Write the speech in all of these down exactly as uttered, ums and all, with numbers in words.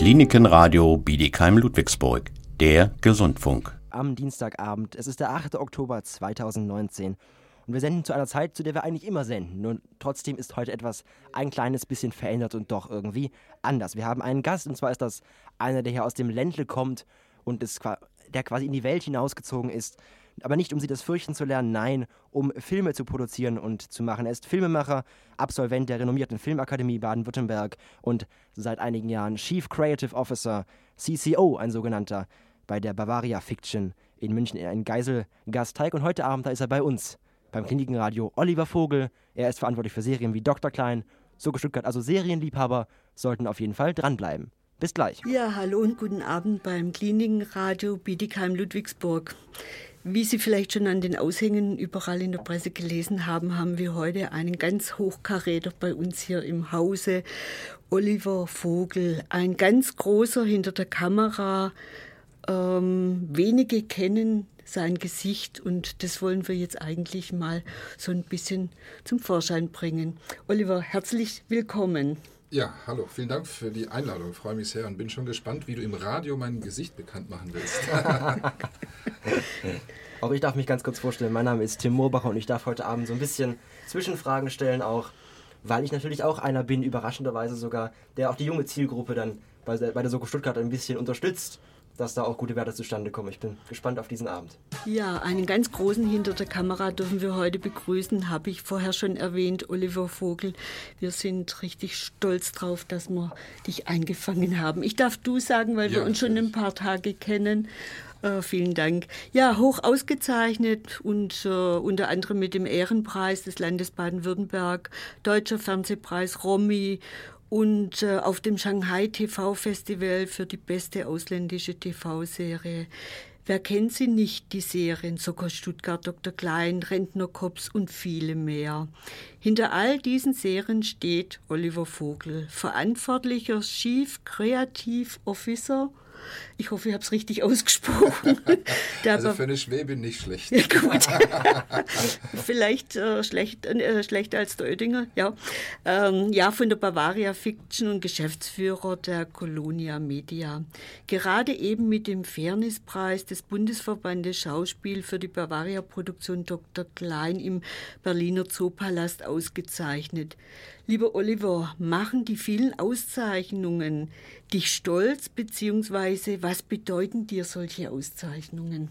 Klinikenradio Bietigheim-Ludwigsburg, der Gesundfunk. Am Dienstagabend, es ist der achte Oktober zweitausendneunzehn und wir senden zu einer Zeit, zu der wir eigentlich immer senden. Nur trotzdem ist heute etwas ein kleines bisschen verändert und doch irgendwie anders. Wir haben einen Gast und zwar ist das einer, der hier aus dem Ländle kommt und ist, der quasi in die Welt hinausgezogen ist. Aber nicht, um sie das Fürchten zu lernen, nein, um Filme zu produzieren und zu machen. Er ist Filmemacher, Absolvent der renommierten Filmakademie Baden-Württemberg und seit einigen Jahren Chief Creative Officer, C C O, ein sogenannter, bei der Bavaria Fiction in München, in Geiselgasteig. Und heute Abend, da ist er bei uns, beim Klinikenradio, Oliver Vogel. Er ist verantwortlich für Serien wie Doktor Klein, Soko Stuttgart. Also Serienliebhaber sollten auf jeden Fall dranbleiben. Bis gleich. Ja, hallo und guten Abend beim Klinikenradio Bietigheim-Ludwigsburg. Wie Sie vielleicht schon an den Aushängen überall in der Presse gelesen haben, haben wir heute einen ganz Hochkaräter bei uns hier im Hause, Oliver Vogel. Ein ganz großer hinter der Kamera. Ähm, wenige kennen sein Gesicht und das wollen wir jetzt eigentlich mal so ein bisschen zum Vorschein bringen. Oliver, herzlich willkommen. Ja, hallo, vielen Dank für die Einladung. Ich freue mich sehr und bin schon gespannt, wie du im Radio mein Gesicht bekannt machen willst. Auch ich darf mich ganz kurz vorstellen. Mein Name ist Tim Moorbacher und ich darf heute Abend so ein bisschen Zwischenfragen stellen, auch weil ich natürlich auch einer bin, überraschenderweise sogar, der auch die junge Zielgruppe dann bei der, bei der Soko Stuttgart ein bisschen unterstützt, dass da auch gute Werte zustande kommen. Ich bin gespannt auf diesen Abend. Ja, einen ganz großen hinter der Kamera dürfen wir heute begrüßen, habe ich vorher schon erwähnt, Oliver Vogel. Wir sind richtig stolz drauf, dass wir dich eingefangen haben. Ich darf du sagen, weil ja, wir uns schon ein paar Tage kennen. Äh, vielen Dank. Ja, hoch ausgezeichnet und äh, unter anderem mit dem Ehrenpreis des Landes Baden-Württemberg, Deutscher Fernsehpreis, Romy und äh, auf dem Shanghai T V-Festival für die beste ausländische T V-Serie. Wer kennt sie nicht, die Serien Soko Stuttgart, Doktor Klein, Rentnerkops und viele mehr. Hinter all diesen Serien steht Oliver Vogel, verantwortlicher Chief Creative Officer. Ich hoffe, ich habe es richtig ausgesprochen. Also für eine Schwäbin nicht schlecht. Ja, gut. Vielleicht äh, schlecht, äh, schlechter als der Oettinger. Ja. Ähm, ja, von der Bavaria Fiction und Geschäftsführer der Colonia Media. Gerade eben mit dem Fairnesspreis des Bundesverbandes Schauspiel für die Bavaria-Produktion Doktor Klein im Berliner Zoopalast ausgezeichnet. Lieber Oliver, machen die vielen Auszeichnungen dich stolz, beziehungsweise was bedeuten dir solche Auszeichnungen?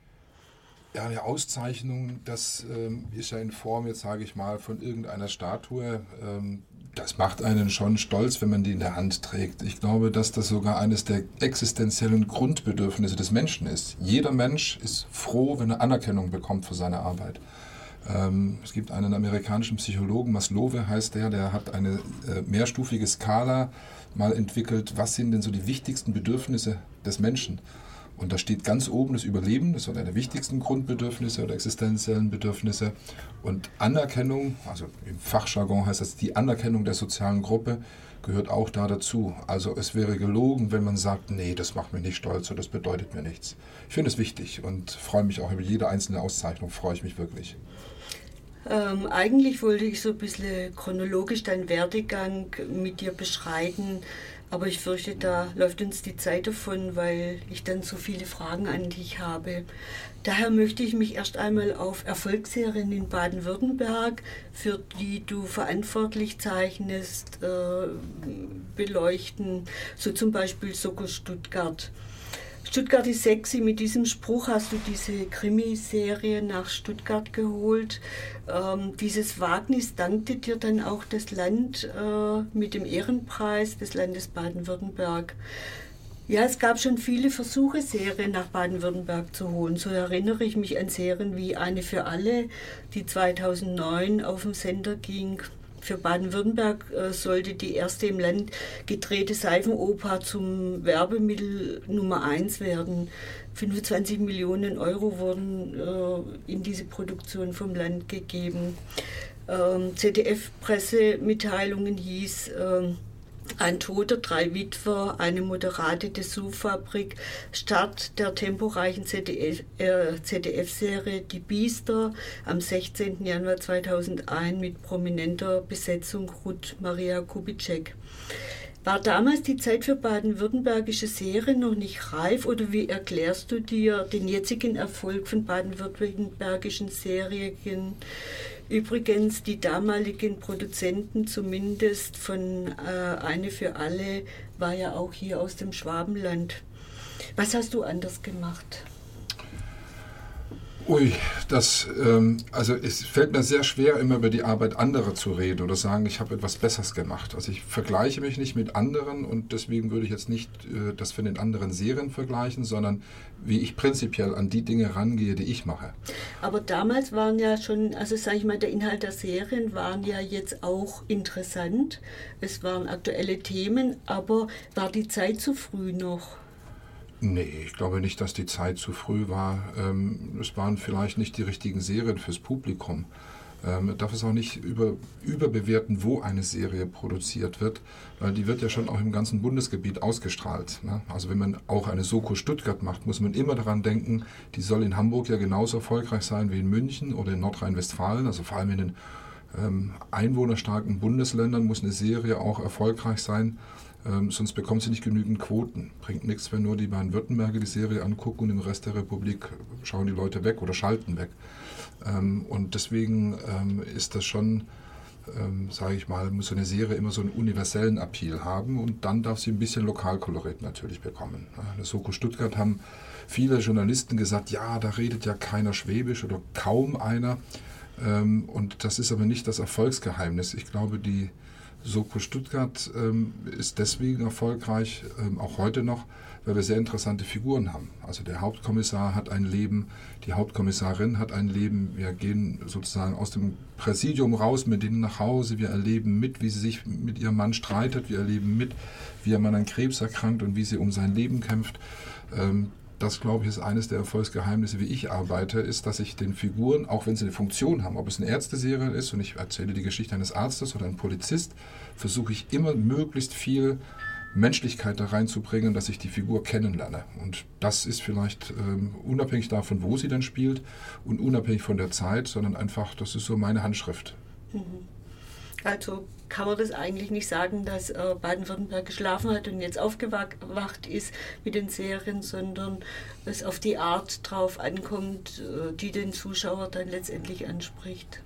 Ja, eine Auszeichnung, das ähm, ist ja in Form, jetzt sage ich mal, von irgendeiner Statue. Ähm, das macht einen schon stolz, wenn man die in der Hand trägt. Ich glaube, dass das sogar eines der existenziellen Grundbedürfnisse des Menschen ist. Jeder Mensch ist froh, wenn er Anerkennung bekommt für seine Arbeit. Ähm, es gibt einen amerikanischen Psychologen, Maslow heißt der, der hat eine äh, mehrstufige Skala mal entwickelt, was sind denn so die wichtigsten Bedürfnisse des Menschen. Und da steht ganz oben das Überleben, das ist einer der wichtigsten Grundbedürfnisse oder existenziellen Bedürfnisse. Und Anerkennung, also im Fachjargon heißt das, die Anerkennung der sozialen Gruppe gehört auch da dazu. Also es wäre gelogen, wenn man sagt, nee, das macht mich nicht stolz oder das bedeutet mir nichts. Ich finde es wichtig und freue mich auch über jede einzelne Auszeichnung, freue ich mich wirklich. Ähm, eigentlich wollte ich so ein bisschen chronologisch deinen Werdegang mit dir beschreiten, aber ich fürchte, da läuft uns die Zeit davon, weil ich dann so viele Fragen an dich habe. Daher möchte ich mich erst einmal auf Erfolgsserien in Baden-Württemberg, für die du verantwortlich zeichnest, äh, beleuchten, so zum Beispiel Soko Stuttgart. Stuttgart ist sexy, mit diesem Spruch hast du diese Krimiserie nach Stuttgart geholt. Ähm, dieses Wagnis dankte dir dann auch das Land äh, mit dem Ehrenpreis des Landes Baden-Württemberg. Ja, es gab schon viele Versuche, Serien nach Baden-Württemberg zu holen. So erinnere ich mich an Serien wie Eine für alle, die zweitausendneun auf dem Sender ging. Für Baden-Württemberg äh, sollte die erste im Land gedrehte Seifenoper zum Werbemittel Nummer eins werden. fünfundzwanzig Millionen Euro wurden äh, in diese Produktion vom Land gegeben. Ähm, Z D F-Pressemitteilungen hieß, äh, ein Toter, drei Witwer, eine moderate Dessous-Fabrik, Start der temporeichen Z D F-Serie Die Biester am sechzehnten Januar zweitausendeins mit prominenter Besetzung Ruth Maria Kubitschek. War damals die Zeit für baden-württembergische Serien noch nicht reif oder wie erklärst du dir den jetzigen Erfolg von baden-württembergischen Serien? Übrigens, die damaligen Produzenten, zumindest von äh, Eine für alle, war ja auch hier aus dem Schwabenland. Was hast du anders gemacht? Ui, das, ähm, also es fällt mir sehr schwer, immer über die Arbeit anderer zu reden oder sagen, ich habe etwas Besseres gemacht. Also ich vergleiche mich nicht mit anderen und deswegen würde ich jetzt nicht äh, das von den anderen Serien vergleichen, sondern wie ich prinzipiell an die Dinge rangehe, die ich mache. Aber damals waren ja schon, also sage ich mal, der Inhalt der Serien waren ja jetzt auch interessant. Es waren aktuelle Themen, aber war die Zeit zu früh noch? Nee, ich glaube nicht, dass die Zeit zu früh war. Ähm, es waren vielleicht nicht die richtigen Serien fürs Publikum. Ähm, man darf es auch nicht über, überbewerten, wo eine Serie produziert wird, weil die wird ja schon auch im ganzen Bundesgebiet ausgestrahlt. Ne? Also wenn man auch eine Soko Stuttgart macht, muss man immer daran denken, die soll in Hamburg ja genauso erfolgreich sein wie in München oder in Nordrhein-Westfalen. Also vor allem in den ähm, einwohnerstarken Bundesländern muss eine Serie auch erfolgreich sein. Ähm, sonst bekommt sie nicht genügend Quoten. Bringt nichts, wenn nur die Baden-Württemberger die Serie angucken und im Rest der Republik schauen die Leute weg oder schalten weg. Ähm, und deswegen ähm, ist das schon, ähm, sage ich mal, muss so eine Serie immer so einen universellen Appeal haben und dann darf sie ein bisschen Lokalkolorit natürlich bekommen. In der Soko Stuttgart haben viele Journalisten gesagt, ja, da redet ja keiner Schwäbisch oder kaum einer. Ähm, und das ist aber nicht das Erfolgsgeheimnis. Ich glaube, die Soko Stuttgart ähm, ist deswegen erfolgreich, ähm, auch heute noch, weil wir sehr interessante Figuren haben. Also der Hauptkommissar hat ein Leben, die Hauptkommissarin hat ein Leben. Wir gehen sozusagen aus dem Präsidium raus mit denen nach Hause. Wir erleben mit, wie sie sich mit ihrem Mann streitet. Wir erleben mit, wie ihr Mann an Krebs erkrankt und wie sie um sein Leben kämpft. Ähm, Das, glaube ich, ist eines der Erfolgsgeheimnisse, wie ich arbeite, ist, dass ich den Figuren, auch wenn sie eine Funktion haben, ob es eine Ärzteserie ist und ich erzähle die Geschichte eines Arztes oder ein Polizist, versuche ich immer möglichst viel Menschlichkeit da reinzubringen, dass ich die Figur kennenlerne. Und das ist vielleicht ähm, unabhängig davon, wo sie dann spielt und unabhängig von der Zeit, sondern einfach, das ist so meine Handschrift. Also kann man das eigentlich nicht sagen, dass äh, Baden-Württemberg geschlafen hat und jetzt aufgewacht ist mit den Serien, sondern es auf die Art drauf ankommt, äh, die den Zuschauer dann letztendlich anspricht.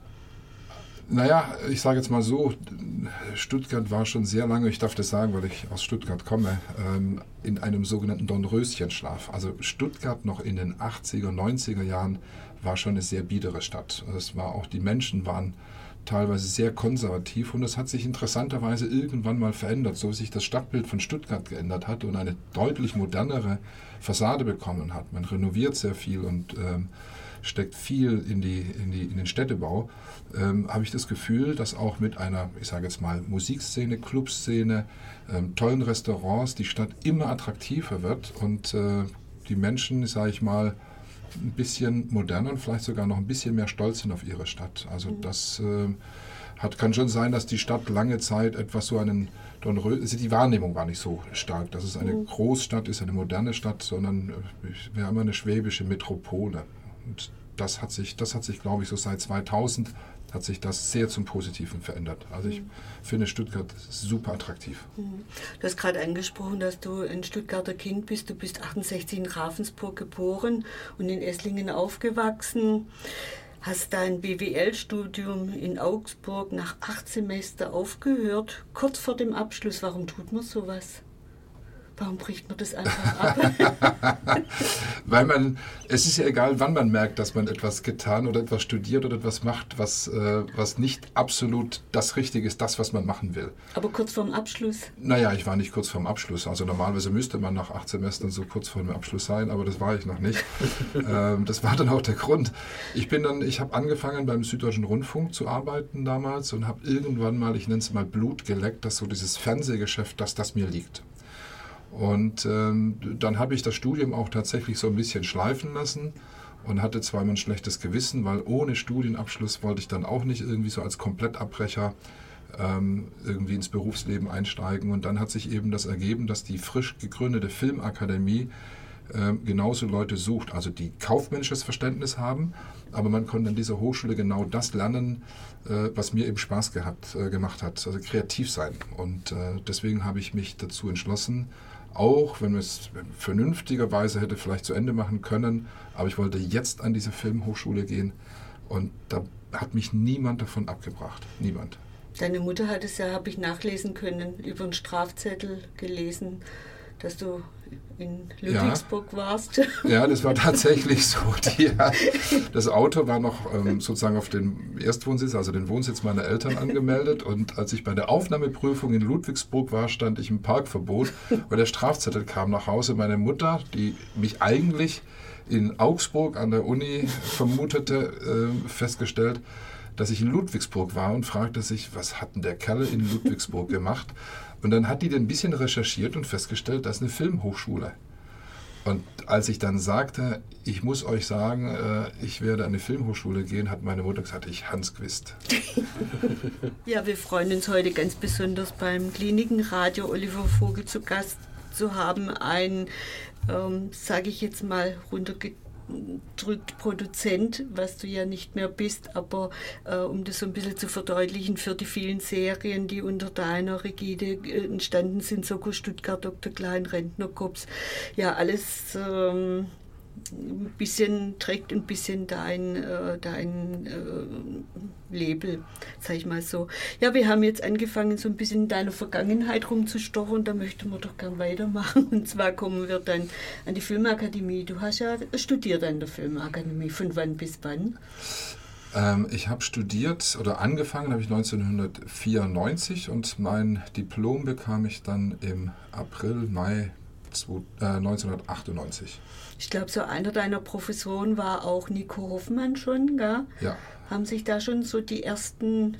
Naja, ich sage jetzt mal so, Stuttgart war schon sehr lange, ich darf das sagen, weil ich aus Stuttgart komme, ähm, in einem sogenannten Dornröschenschlaf. Also Stuttgart noch in den achtziger, neunziger Jahren war schon eine sehr biedere Stadt. Es war auch, die Menschen waren teilweise sehr konservativ und das hat sich interessanterweise irgendwann mal verändert, so wie sich das Stadtbild von Stuttgart geändert hat und eine deutlich modernere Fassade bekommen hat. Man renoviert sehr viel und ähm, steckt viel in, die, in, die, in den Städtebau, ähm, habe ich das Gefühl, dass auch mit einer, ich sage jetzt mal, Musikszene, Clubszene, ähm, tollen Restaurants die Stadt immer attraktiver wird und äh, die Menschen, sage ich mal, ein bisschen moderner und vielleicht sogar noch ein bisschen mehr stolz sind auf ihre Stadt. Also das äh, hat, kann schon sein, dass die Stadt lange Zeit etwas so einen, also die Wahrnehmung war nicht so stark, dass es eine Großstadt ist, eine moderne Stadt, sondern wir haben eine schwäbische Metropole. Und das hat sich, das hat sich, glaube ich, so seit zweitausend hat sich das sehr zum Positiven verändert. Also ich mhm. finde Stuttgart super attraktiv. Mhm. Du hast gerade angesprochen, dass du ein Stuttgarter Kind bist. Du bist achtundsechzig in Ravensburg geboren und in Esslingen aufgewachsen. Hast dein B W L-Studium in Augsburg nach acht Semester aufgehört, kurz vor dem Abschluss. Warum tut man sowas? Warum bricht man das einfach ab? Weil man, es ist ja egal, wann man merkt, dass man etwas getan oder etwas studiert oder etwas macht, was, äh, was nicht absolut das Richtige ist, das, was man machen will. Aber kurz vorm Abschluss? Naja, ich war nicht kurz vorm Abschluss. Also normalerweise müsste man nach acht Semestern so kurz vor dem Abschluss sein, aber das war ich noch nicht. ähm, das war dann auch der Grund. Ich bin dann, ich habe angefangen beim Süddeutschen Rundfunk zu arbeiten damals und habe irgendwann mal, ich nenne es mal Blut geleckt, dass so dieses Fernsehgeschäft, dass das mir liegt. Und ähm, dann habe ich das Studium auch tatsächlich so ein bisschen schleifen lassen und hatte zwar immer ein schlechtes Gewissen, weil ohne Studienabschluss wollte ich dann auch nicht irgendwie so als Komplettabbrecher ähm, irgendwie ins Berufsleben einsteigen. Und dann hat sich eben das ergeben, dass die frisch gegründete Filmakademie äh, genauso Leute sucht, also die kaufmännisches Verständnis haben, aber man konnte an dieser Hochschule genau das lernen, äh, was mir eben Spaß gehabt, äh, gemacht hat, also kreativ sein. Und äh, deswegen habe ich mich dazu entschlossen, auch wenn man es vernünftigerweise hätte vielleicht zu Ende machen können, aber ich wollte jetzt an diese Filmhochschule gehen und da hat mich niemand davon abgebracht. Niemand. Deine Mutter hat es ja, habe ich nachlesen können, über einen Strafzettel gelesen, dass du in Ludwigsburg ja. warst. Ja, das war tatsächlich so. Die, das Auto war noch ähm, sozusagen auf den Erstwohnsitz, also den Wohnsitz meiner Eltern angemeldet. Und als ich bei der Aufnahmeprüfung in Ludwigsburg war, stand ich im Parkverbot, weil der Strafzettel kam nach Hause. Meine Mutter, die mich eigentlich in Augsburg an der Uni vermutete, äh, festgestellt, dass ich in Ludwigsburg war und fragte sich, was hat denn der Kerl in Ludwigsburg gemacht? Und dann hat die ein bisschen recherchiert und festgestellt, das ist eine Filmhochschule. Und als ich dann sagte, ich muss euch sagen, äh, ich werde an eine Filmhochschule gehen, hat meine Mutter gesagt, ich Hans gewusst. Ja, wir freuen uns heute ganz besonders beim Klinikenradio Oliver Vogel zu Gast zu haben. Ein, ähm, sage ich jetzt mal, runtergedrückt Produzent, was du ja nicht mehr bist, aber äh, um das so ein bisschen zu verdeutlichen, für die vielen Serien, die unter deiner Rigide äh, entstanden sind, Soko Stuttgart, Doktor Klein, Rentnerkops, ja alles ähm, ein bisschen, trägt ein bisschen dein, äh, dein äh, Label, sag ich mal so. Ja, wir haben jetzt angefangen, so ein bisschen in deiner Vergangenheit rumzustochern, da möchten wir doch gern weitermachen. Und zwar kommen wir dann an die Filmakademie. Du hast ja studiert an der Filmakademie. Von wann bis wann? Ähm, ich habe studiert oder angefangen habe ich neunzehnhundertvierundneunzig und mein Diplom bekam ich dann im April, Mai neunzehnhundertachtundneunzig. Ich glaube, so einer deiner Professoren war auch Nico Hoffmann schon, gell? Ja. Haben sich da schon so die ersten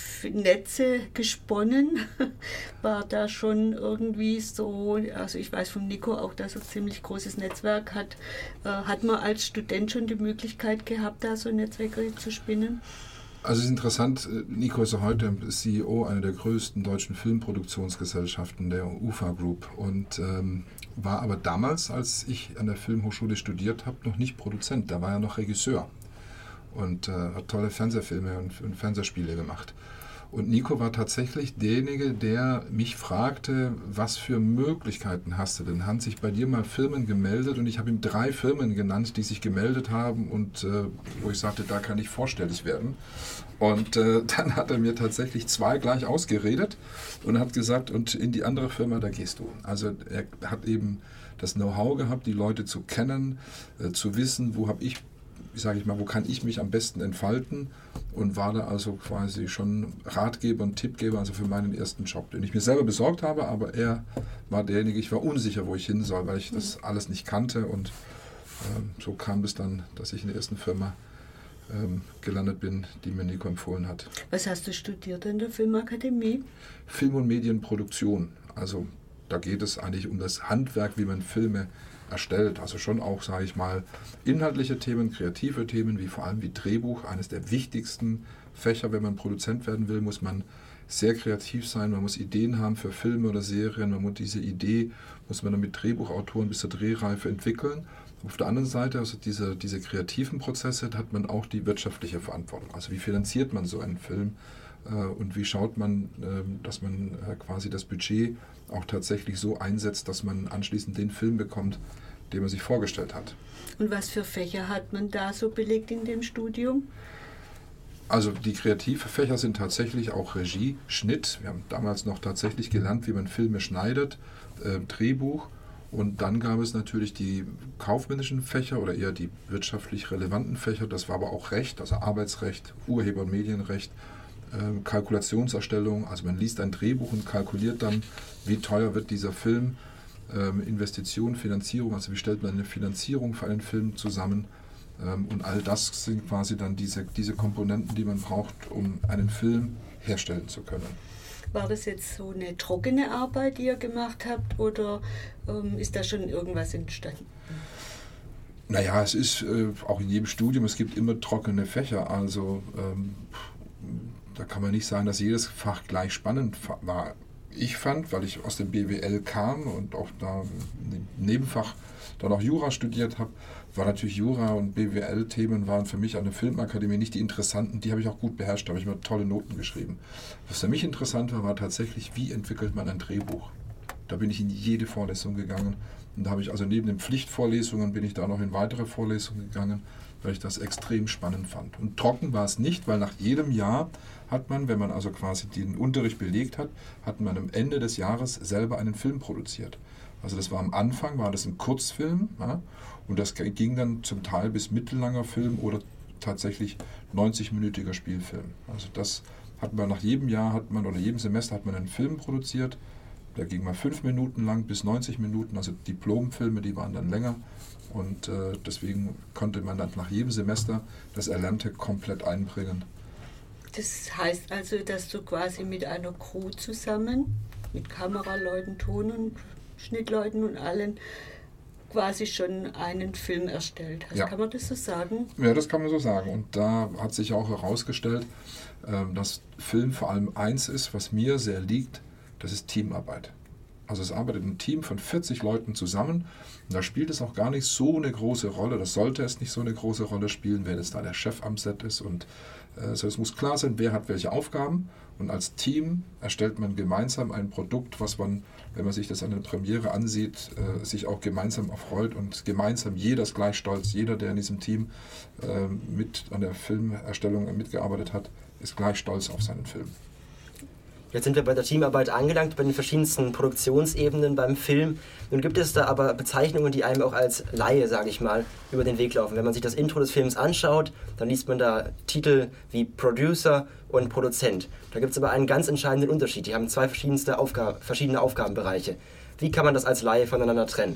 Netze gesponnen? War da schon irgendwie so, also ich weiß von Nico auch, dass er ein ziemlich großes Netzwerk hat. Äh, hat man als Student schon die Möglichkeit gehabt, da so Netzwerke zu spinnen? Also es ist interessant, Nico ist ja heute C E O einer der größten deutschen Filmproduktionsgesellschaften, der U F A Group, und ähm, war aber damals, als ich an der Filmhochschule studiert habe, noch nicht Produzent, da war er noch Regisseur und äh, hat tolle Fernsehfilme und, und Fernsehspiele gemacht. Und Nico war tatsächlich derjenige, der mich fragte, was für Möglichkeiten hast du denn? Haben sich bei dir mal Firmen gemeldet? Und ich habe ihm drei Firmen genannt, die sich gemeldet haben und äh, wo ich sagte, da kann ich vorstellig werden. Und äh, dann hat er mir tatsächlich zwei gleich ausgeredet und hat gesagt, und in die andere Firma, da gehst du. Also er hat eben das Know-how gehabt, die Leute zu kennen, äh, zu wissen, wo habe ich sage ich mal, wo kann ich mich am besten entfalten, und war da also quasi schon Ratgeber und Tippgeber, also für meinen ersten Job, den ich mir selber besorgt habe, aber er war derjenige, ich war unsicher, wo ich hin soll, weil ich das alles nicht kannte, und ähm, so kam es dann, dass ich in der ersten Firma ähm, gelandet bin, die mir Nico empfohlen hat. Was hast du studiert in der Filmakademie? Film- und Medienproduktion, also da geht es eigentlich um das Handwerk, wie man Filme erstellt, also schon auch, sage ich mal, inhaltliche Themen, kreative Themen, wie vor allem wie Drehbuch, eines der wichtigsten Fächer. Wenn man Produzent werden will, muss man sehr kreativ sein, man muss Ideen haben für Filme oder Serien, man muss diese Idee, muss man dann mit Drehbuchautoren bis zur Drehreife entwickeln. Auf der anderen Seite, also diese, diese kreativen Prozesse, hat man auch die wirtschaftliche Verantwortung. Also wie finanziert man so einen Film äh, und wie schaut man, äh, dass man äh, quasi das Budget auch tatsächlich so einsetzt, dass man anschließend den Film bekommt, den man sich vorgestellt hat. Und was für Fächer hat man da so belegt in dem Studium? Also die Kreativfächer sind tatsächlich auch Regie, Schnitt. Wir haben damals noch tatsächlich gelernt, wie man Filme schneidet, äh, Drehbuch. Und dann gab es natürlich die kaufmännischen Fächer oder eher die wirtschaftlich relevanten Fächer. Das war aber auch Recht, also Arbeitsrecht, Urheber- und Medienrecht, äh, Kalkulationserstellung. Also man liest ein Drehbuch und kalkuliert dann, wie teuer wird dieser Film, ähm, Investition, Finanzierung, also wie stellt man eine Finanzierung für einen Film zusammen. Ähm, und all das sind quasi dann diese, diese Komponenten, die man braucht, um einen Film herstellen zu können. War das jetzt so eine trockene Arbeit, die ihr gemacht habt, oder ähm, ist da schon irgendwas entstanden? Naja, es ist äh, auch in jedem Studium, es gibt immer trockene Fächer, also ähm, da kann man nicht sagen, dass jedes Fach gleich spannend war. ich fand, weil ich aus dem B W L kam und auch da im Nebenfach dann auch Jura studiert habe, war natürlich Jura und B W L-Themen waren für mich an der Filmakademie nicht die interessanten, die habe ich auch gut beherrscht, da habe ich mir tolle Noten geschrieben. Was für mich interessant war, war tatsächlich, wie entwickelt man ein Drehbuch. Da bin ich in jede Vorlesung gegangen und da habe ich also neben den Pflichtvorlesungen bin ich da noch in weitere Vorlesungen gegangen, weil ich das extrem spannend fand. Und trocken war es nicht, weil nach jedem Jahr hat man, wenn man also quasi den Unterricht belegt hat, hat man am Ende des Jahres selber einen Film produziert. Also das war am Anfang, war das ein Kurzfilm, ja, und das ging dann zum Teil bis mittellanger Film oder tatsächlich neunzig-minütiger Spielfilm. Also das hat man nach jedem Jahr, hat man oder jedem Semester hat man einen Film produziert, der ging mal fünf Minuten lang bis neunzig Minuten, also Diplomfilme, die waren dann länger und äh, deswegen konnte man dann nach jedem Semester das Erlernte komplett einbringen. Das heißt also, dass du quasi mit einer Crew zusammen, mit Kameraleuten, Ton- und Schnittleuten und allen, quasi schon einen Film erstellt hast. Ja. Kann man das so sagen? Ja, das kann man so sagen. Und da hat sich auch herausgestellt, dass Film vor allem eins ist, was mir sehr liegt, das ist Teamarbeit. Also es arbeitet ein Team von vierzig Leuten zusammen und da spielt es auch gar nicht so eine große Rolle, das sollte es nicht so eine große Rolle spielen, wer jetzt da der Chef am Set ist. Und also es muss klar sein, wer hat welche Aufgaben und als Team erstellt man gemeinsam ein Produkt, was man, wenn man sich das an der Premiere ansieht, äh, sich auch gemeinsam erfreut und gemeinsam, jeder ist gleich stolz, jeder, der in diesem Team äh, mit an der Filmerstellung mitgearbeitet hat, ist gleich stolz auf seinen Film. Jetzt sind wir bei der Teamarbeit angelangt, bei den verschiedensten Produktionsebenen beim Film. Nun gibt es da aber Bezeichnungen, die einem auch als Laie, sage ich mal, über den Weg laufen. Wenn man sich das Intro des Films anschaut, dann liest man da Titel wie Producer und Produzent. Da gibt es aber einen ganz entscheidenden Unterschied. Die haben zwei verschiedenste Aufgab- verschiedene Aufgabenbereiche. Wie kann man das als Laie voneinander trennen?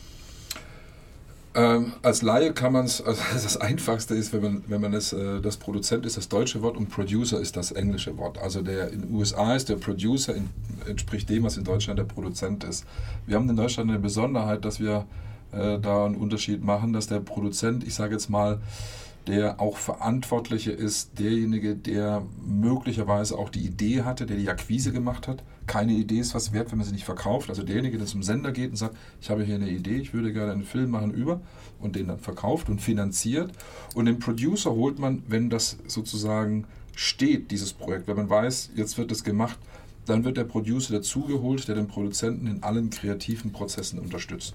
Ähm, als Laie kann man es, also das Einfachste ist, wenn man, wenn man es, äh, das Produzent ist das deutsche Wort und Producer ist das englische Wort. Also der in den U S A ist der Producer, in, entspricht dem, was in Deutschland der Produzent ist. Wir haben in Deutschland eine Besonderheit, dass wir äh, da einen Unterschied machen, dass der Produzent, ich sage jetzt mal, der auch Verantwortliche ist, derjenige, der möglicherweise auch die Idee hatte, der die Akquise gemacht hat. Keine Idee ist was wert, wenn man sie nicht verkauft. Also derjenige, der zum Sender geht und sagt, ich habe hier eine Idee, ich würde gerne einen Film machen über und den dann verkauft und finanziert. Und den Producer holt man, wenn das sozusagen steht, dieses Projekt. Wenn man weiß, jetzt wird es gemacht, dann wird der Producer dazugeholt, der den Produzenten in allen kreativen Prozessen unterstützt.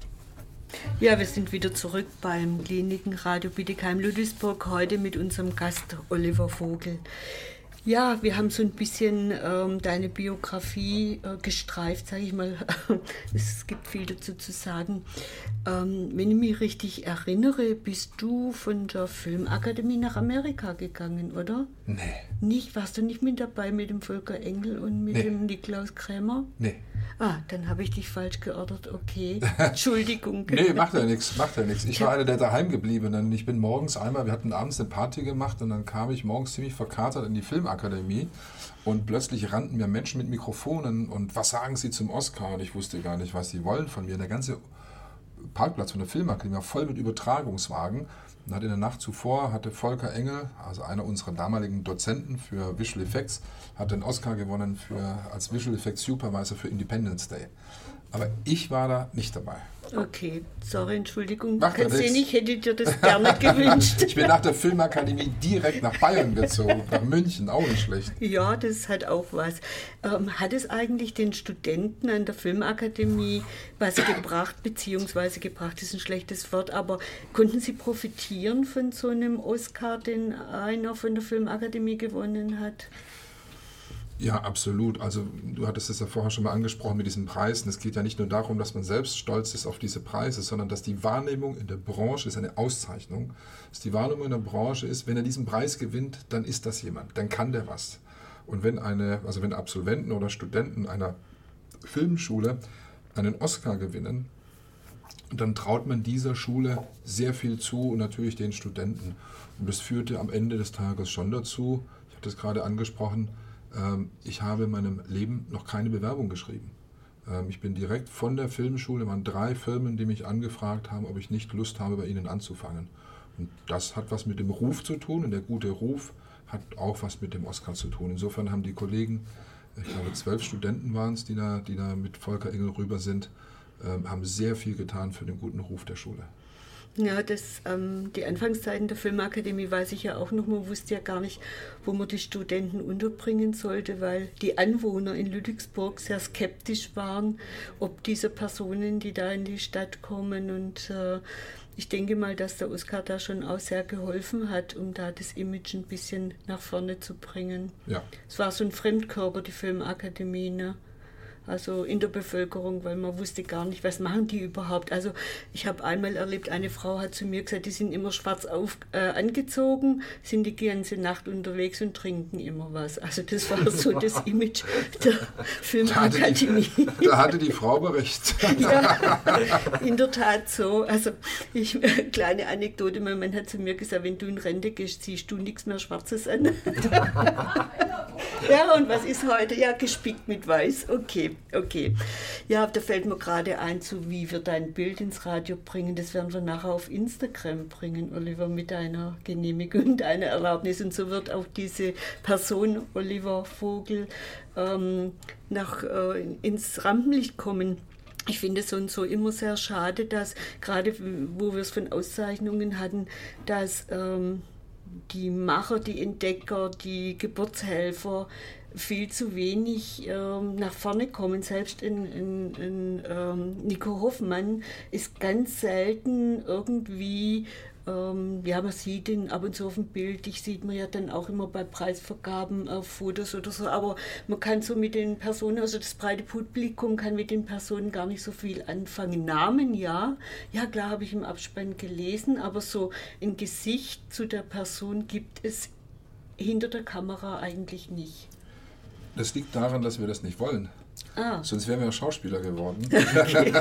Ja, wir sind wieder zurück beim Klinikenradio Bietigheim-Ludwigsburg, heute mit unserem Gast Oliver Vogel. Ja, wir haben so ein bisschen ähm, deine Biografie äh, gestreift, sage ich mal. Es gibt viel dazu zu sagen. Ähm, wenn ich mich richtig erinnere, bist du von der Filmakademie nach Amerika gegangen, oder? Nee. Nicht? Warst du nicht mit dabei mit dem Volker Engel und mit nee. dem Niklaus Krämer? Nee. Ah, dann habe ich dich falsch geordert, okay. Entschuldigung. Nee, macht ja nichts, macht ja nichts. Ich war einer der Daheimgebliebenen. Ich bin morgens einmal, wir hatten abends eine Party gemacht und dann kam ich morgens ziemlich verkatert in die Filmakademie und plötzlich rannten mir Menschen mit Mikrofonen und was sagen sie zum Oscar? Und ich wusste gar nicht, was sie wollen von mir. Der ganze Parkplatz von der Filmakademie war voll mit Übertragungswagen. Und hat in der Nacht zuvor hatte Volker Engel, also einer unserer damaligen Dozenten für Visual Effects, hat den Oscar gewonnen für, als Visual Effects Supervisor für Independence Day. Aber ich war da nicht dabei. Okay, sorry, Entschuldigung. Macht Kannst du nicht, hätte ich dir das gerne gewünscht. Ich bin nach der Filmakademie direkt nach Bayern gezogen, nach München, auch nicht schlecht. Ja, das hat auch was. Ähm, hat es eigentlich den Studenten an der Filmakademie was gebracht, beziehungsweise gebracht ist ein schlechtes Wort, aber konnten sie profitieren von so einem Oscar, den einer von der Filmakademie gewonnen hat? Ja, absolut. Also du hattest es ja vorher schon mal angesprochen mit diesen Preisen. Es geht ja nicht nur darum, dass man selbst stolz ist auf diese Preise, sondern dass die Wahrnehmung in der Branche ist eine Auszeichnung. Dass die Wahrnehmung in der Branche ist, wenn er diesen Preis gewinnt, dann ist das jemand, dann kann der was. Und wenn eine, also wenn Absolventen oder Studenten einer Filmschule einen Oscar gewinnen, dann traut man dieser Schule sehr viel zu und natürlich den Studenten. Und das führte am Ende des Tages schon dazu, ich habe das gerade angesprochen, ich habe in meinem Leben noch keine Bewerbung geschrieben. Ich bin direkt von der Filmschule, waren drei Firmen, die mich angefragt haben, ob ich nicht Lust habe, bei ihnen anzufangen. Und das hat was mit dem Ruf zu tun und der gute Ruf hat auch was mit dem Oscar zu tun. Insofern haben die Kollegen ich glaube zwölf Studenten waren es, die da, die da mit Volker Engel rüber sind, ähm, haben sehr viel getan für den guten Ruf der Schule. Ja, das, ähm, die Anfangszeiten der Filmakademie weiß ich ja auch noch, man wusste ja gar nicht, wo man die Studenten unterbringen sollte, weil die Anwohner in Ludwigsburg sehr skeptisch waren, ob diese Personen, die da in die Stadt kommen, und äh, ich denke mal, dass der Oskar da schon auch sehr geholfen hat, um da das Image ein bisschen nach vorne zu bringen. Ja. Es war so ein Fremdkörper, die Filmakademie, ne? Also in der Bevölkerung, weil man wusste gar nicht, was machen die überhaupt. Also ich habe einmal erlebt, eine Frau hat zu mir gesagt, die sind immer schwarz auf, äh, angezogen, sind die ganze Nacht unterwegs und trinken immer was. Also das war so das Image der Filmakademie. Da hatte die, da hatte die Frau recht. Ja, in der Tat so. Also ich, kleine Anekdote, mein Mann hat zu mir gesagt, wenn du in Rente gehst, ziehst du nichts mehr Schwarzes an. Ja, und was ist heute? Ja, gespickt mit Weiß. Okay, okay. Ja, da fällt mir gerade ein, zu wie wir dein Bild ins Radio bringen. Das werden wir nachher auf Instagram bringen, Oliver, mit deiner Genehmigung, deiner Erlaubnis. Und so wird auch diese Person, Oliver Vogel, ähm, nach, äh, ins Rampenlicht kommen. Ich finde es so und so immer sehr schade, dass gerade, wo wir es von Auszeichnungen hatten, dass ähm, die Macher, die Entdecker, die Geburtshelfer viel zu wenig ähm, nach vorne kommen. Selbst in, in, in ähm, Nico Hoffmann ist ganz selten irgendwie, ähm, ja, man sieht ihn ab und zu auf dem Bild, ich sieht man ja dann auch immer bei Preisvergaben äh, Fotos oder so, aber man kann so mit den Personen, also das breite Publikum kann mit den Personen gar nicht so viel anfangen. Namen, ja, ja klar, habe ich im Abspann gelesen, aber so ein Gesicht zu der Person gibt es hinter der Kamera eigentlich nicht. Das liegt daran, dass wir das nicht wollen. Ah. Sonst wären wir ja Schauspieler geworden. Okay.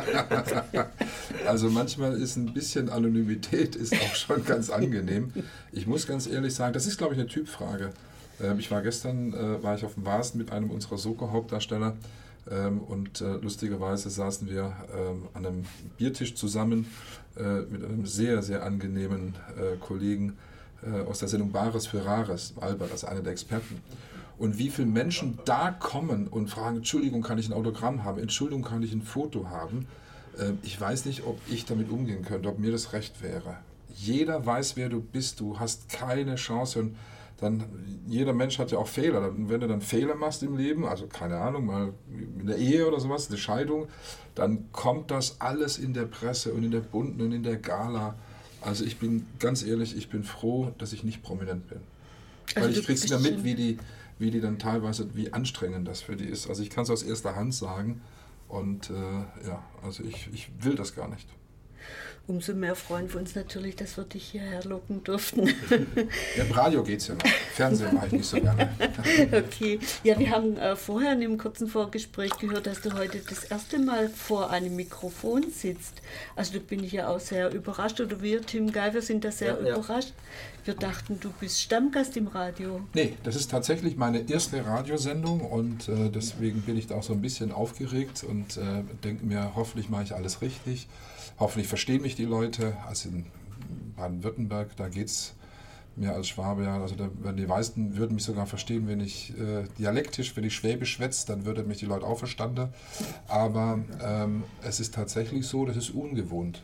Also manchmal ist ein bisschen Anonymität ist auch schon ganz angenehm. Ich muss ganz ehrlich sagen, das ist, glaube ich, eine Typfrage. Ich war gestern, war ich auf dem Vasen mit einem unserer Soko-Hauptdarsteller und lustigerweise saßen wir an einem Biertisch zusammen mit einem sehr, sehr angenehmen Kollegen aus der Sendung Bares für Rares, Albert, als einer der Experten. Und wie viele Menschen da kommen und fragen, Entschuldigung, kann ich ein Autogramm haben? Entschuldigung, kann ich ein Foto haben? Ich weiß nicht, ob ich damit umgehen könnte, ob mir das recht wäre. Jeder weiß, wer du bist, du hast keine Chance. Und dann, jeder Mensch hat ja auch Fehler. Wenn du dann Fehler machst im Leben, also keine Ahnung, mal in der Ehe oder sowas, eine Scheidung, dann kommt das alles in der Presse und in der Bunten und in der Gala. Also ich bin ganz ehrlich, ich bin froh, dass ich nicht prominent bin. Weil also ich krieg's ja mit, wie die... wie die dann teilweise, wie anstrengend das für die ist. Also ich kann es aus erster Hand sagen und äh, ja, also ich, ich will das gar nicht. Umso mehr freuen wir uns natürlich, dass wir dich hierher locken durften. Ja, im Radio geht es ja noch. Fernsehen mache ich nicht so gerne. Okay. Ja, wir haben äh, vorher in einem kurzen Vorgespräch gehört, dass du heute das erste Mal vor einem Mikrofon sitzt. Also da bin ich ja auch sehr überrascht. Oder wir, Tim Geil, wir sind da sehr ja, überrascht. Ja. Wir dachten, du bist Stammgast im Radio. Nee, das ist tatsächlich meine erste Radiosendung und äh, deswegen bin ich da auch so ein bisschen aufgeregt und äh, denke mir, hoffentlich mache ich alles richtig. Hoffentlich verstehen mich die Leute. Also in Baden-Württemberg, da geht es mir als Schwabe, ja, also da, die meisten würden mich sogar verstehen, wenn ich äh, dialektisch, wenn ich Schwäbisch schwätze, dann würden mich die Leute auch verstanden. Aber ähm, es ist tatsächlich so, das ist ungewohnt.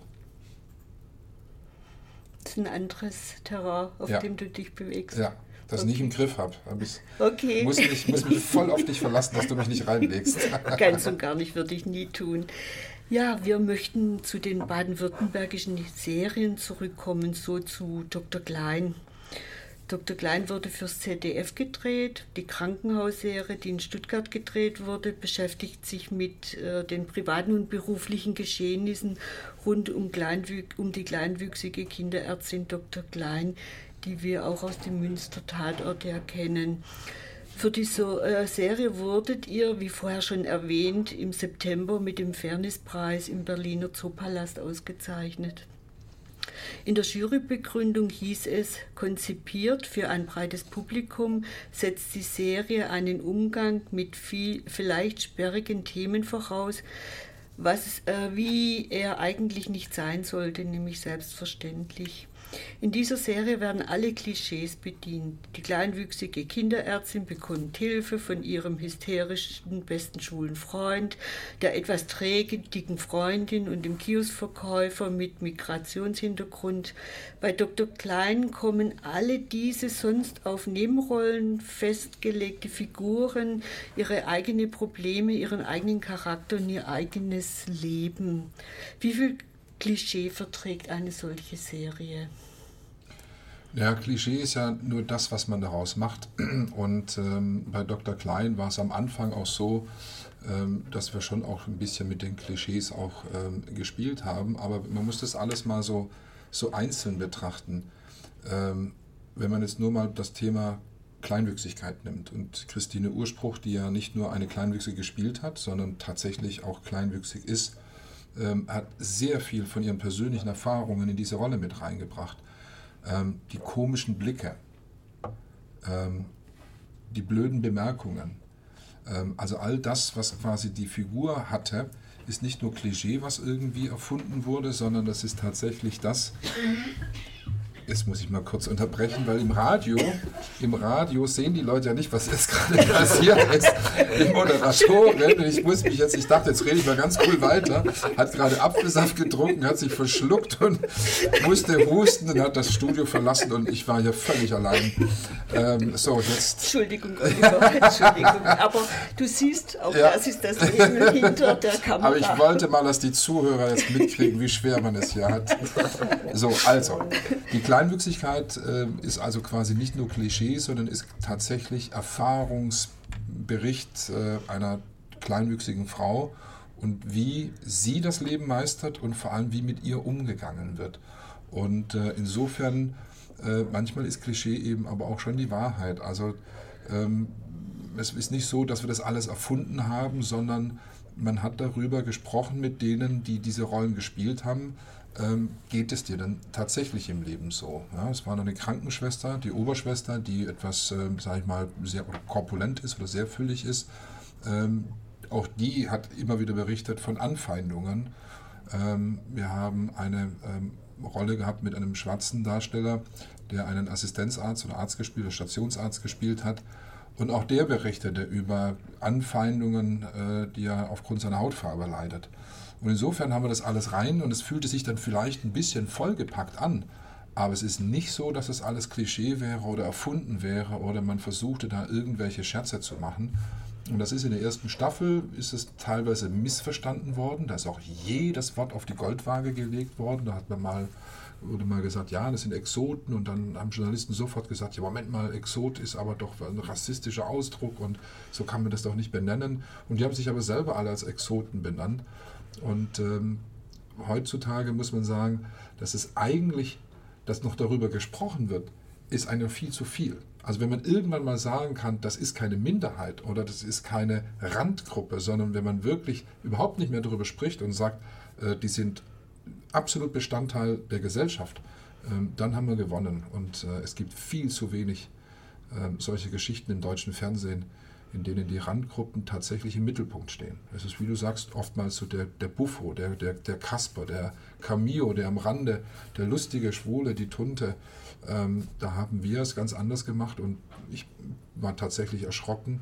Das ist ein anderes Terrain, auf ja. dem du dich bewegst. Ja, das okay. ich nicht im Griff habe. Okay. Ich muss mich, muss mich voll auf dich verlassen, dass du mich nicht reinlegst. Ganz und gar nicht, würde ich nie tun. Ja, wir möchten zu den baden-württembergischen Serien zurückkommen, so zu Doktor Klein. Doktor Klein wurde fürs Z D F gedreht. Die Krankenhausserie, die in Stuttgart gedreht wurde, beschäftigt sich mit äh, den privaten und beruflichen Geschehnissen rund um, Kleinwü- um die kleinwüchsige Kinderärztin Doktor Klein, die wir auch aus dem Münster Tatort erkennen. Für diese äh, Serie wurdet ihr, wie vorher schon erwähnt, im September mit dem Fairnesspreis im Berliner Zoopalast ausgezeichnet. In der Jurybegründung hieß es, konzipiert für ein breites Publikum, setzt die Serie einen Umgang mit viel, vielleicht sperrigen Themen voraus, was, äh, wie er eigentlich nicht sein sollte, nämlich selbstverständlich. In dieser Serie werden alle Klischees bedient. Die kleinwüchsige Kinderärztin bekommt Hilfe von ihrem hysterischen, besten schwulen Freund, der etwas träge, dicken Freundin und dem Kioskverkäufer mit Migrationshintergrund. Bei Doktor Klein kommen alle diese sonst auf Nebenrollen festgelegte Figuren, ihre eigenen Probleme, ihren eigenen Charakter und ihr eigenes Leben. Wie viel Klischee verträgt eine solche Serie? Ja, Klischee ist ja nur das, was man daraus macht. Und ähm, bei Doktor Klein war es am Anfang auch so, ähm, dass wir schon auch ein bisschen mit den Klischees auch ähm, gespielt haben. Aber man muss das alles mal so, so einzeln betrachten. Ähm, wenn man jetzt nur mal das Thema Kleinwüchsigkeit nimmt und Christine Urspruch, die ja nicht nur eine Kleinwüchsige gespielt hat, sondern tatsächlich auch kleinwüchsig ist, ähm, hat sehr viel von ihren persönlichen Erfahrungen in diese Rolle mit reingebracht. Ähm, die komischen Blicke, ähm, die blöden Bemerkungen, ähm, also all das, was quasi die Figur hatte, ist nicht nur Klischee, was irgendwie erfunden wurde, sondern das ist tatsächlich das. Jetzt muss ich mal kurz unterbrechen, weil im Radio, im Radio sehen die Leute ja nicht, was jetzt gerade passiert ist. Die Moderatorin, ich muss mich jetzt, ich dachte, jetzt rede ich mal ganz cool weiter, hat gerade Apfelsaft getrunken, hat sich verschluckt und musste husten und hat das Studio verlassen und ich war hier völlig allein. Ähm, so, jetzt. Entschuldigung, Oliver, Entschuldigung, aber du siehst, auch ja. Das ist das Leben hinter der Kamera. Aber ich wollte mal, dass die Zuhörer jetzt mitkriegen, wie schwer man es hier hat. So, also, die Kleinwüchsigkeit äh, ist also quasi nicht nur Klischee, sondern ist tatsächlich Erfahrungsbericht äh, einer kleinwüchsigen Frau und wie sie das Leben meistert und vor allem wie mit ihr umgegangen wird. Und äh, insofern, äh, manchmal ist Klischee eben aber auch schon die Wahrheit. Also ähm, es ist nicht so, dass wir das alles erfunden haben, sondern man hat darüber gesprochen mit denen, die diese Rollen gespielt haben. Ähm, geht es dir dann tatsächlich im Leben so? Ja, es war eine Krankenschwester, die Oberschwester, die etwas, ähm, sag ich mal, sehr korpulent ist oder sehr füllig ist. Ähm, auch die hat immer wieder berichtet von Anfeindungen. Ähm, wir haben eine ähm, Rolle gehabt mit einem schwarzen Darsteller, der einen Assistenzarzt oder Arzt gespielt, oder Stationsarzt gespielt hat. Und auch der berichtete über Anfeindungen, äh, die er aufgrund seiner Hautfarbe leidet. Und insofern haben wir das alles rein und es fühlte sich dann vielleicht ein bisschen vollgepackt an. Aber es ist nicht so, dass es alles Klischee wäre oder erfunden wäre oder man versuchte da irgendwelche Scherze zu machen. Und das ist in der ersten Staffel, ist es teilweise missverstanden worden. Da ist auch jedes Wort auf die Goldwaage gelegt worden. Da hat man mal, wurde mal gesagt, ja, das sind Exoten. Und dann haben Journalisten sofort gesagt, ja, Moment mal, Exot ist aber doch ein rassistischer Ausdruck und so kann man das doch nicht benennen. Und die haben sich aber selber alle als Exoten benannt. Und ähm, heutzutage muss man sagen, dass es eigentlich, dass noch darüber gesprochen wird, ist einem viel zu viel. Also wenn man irgendwann mal sagen kann, das ist keine Minderheit oder das ist keine Randgruppe, sondern wenn man wirklich überhaupt nicht mehr darüber spricht und sagt, äh, die sind absolut Bestandteil der Gesellschaft, äh, dann haben wir gewonnen. Und äh, es gibt viel zu wenig äh, solche Geschichten im deutschen Fernsehen, in denen die Randgruppen tatsächlich im Mittelpunkt stehen. Es ist, wie du sagst, oftmals so der, der Buffo, der, der, der Kasper, der Camillo, der am Rande, der lustige Schwule, die Tunte. Ähm, da haben wir es ganz anders gemacht und ich war tatsächlich erschrocken,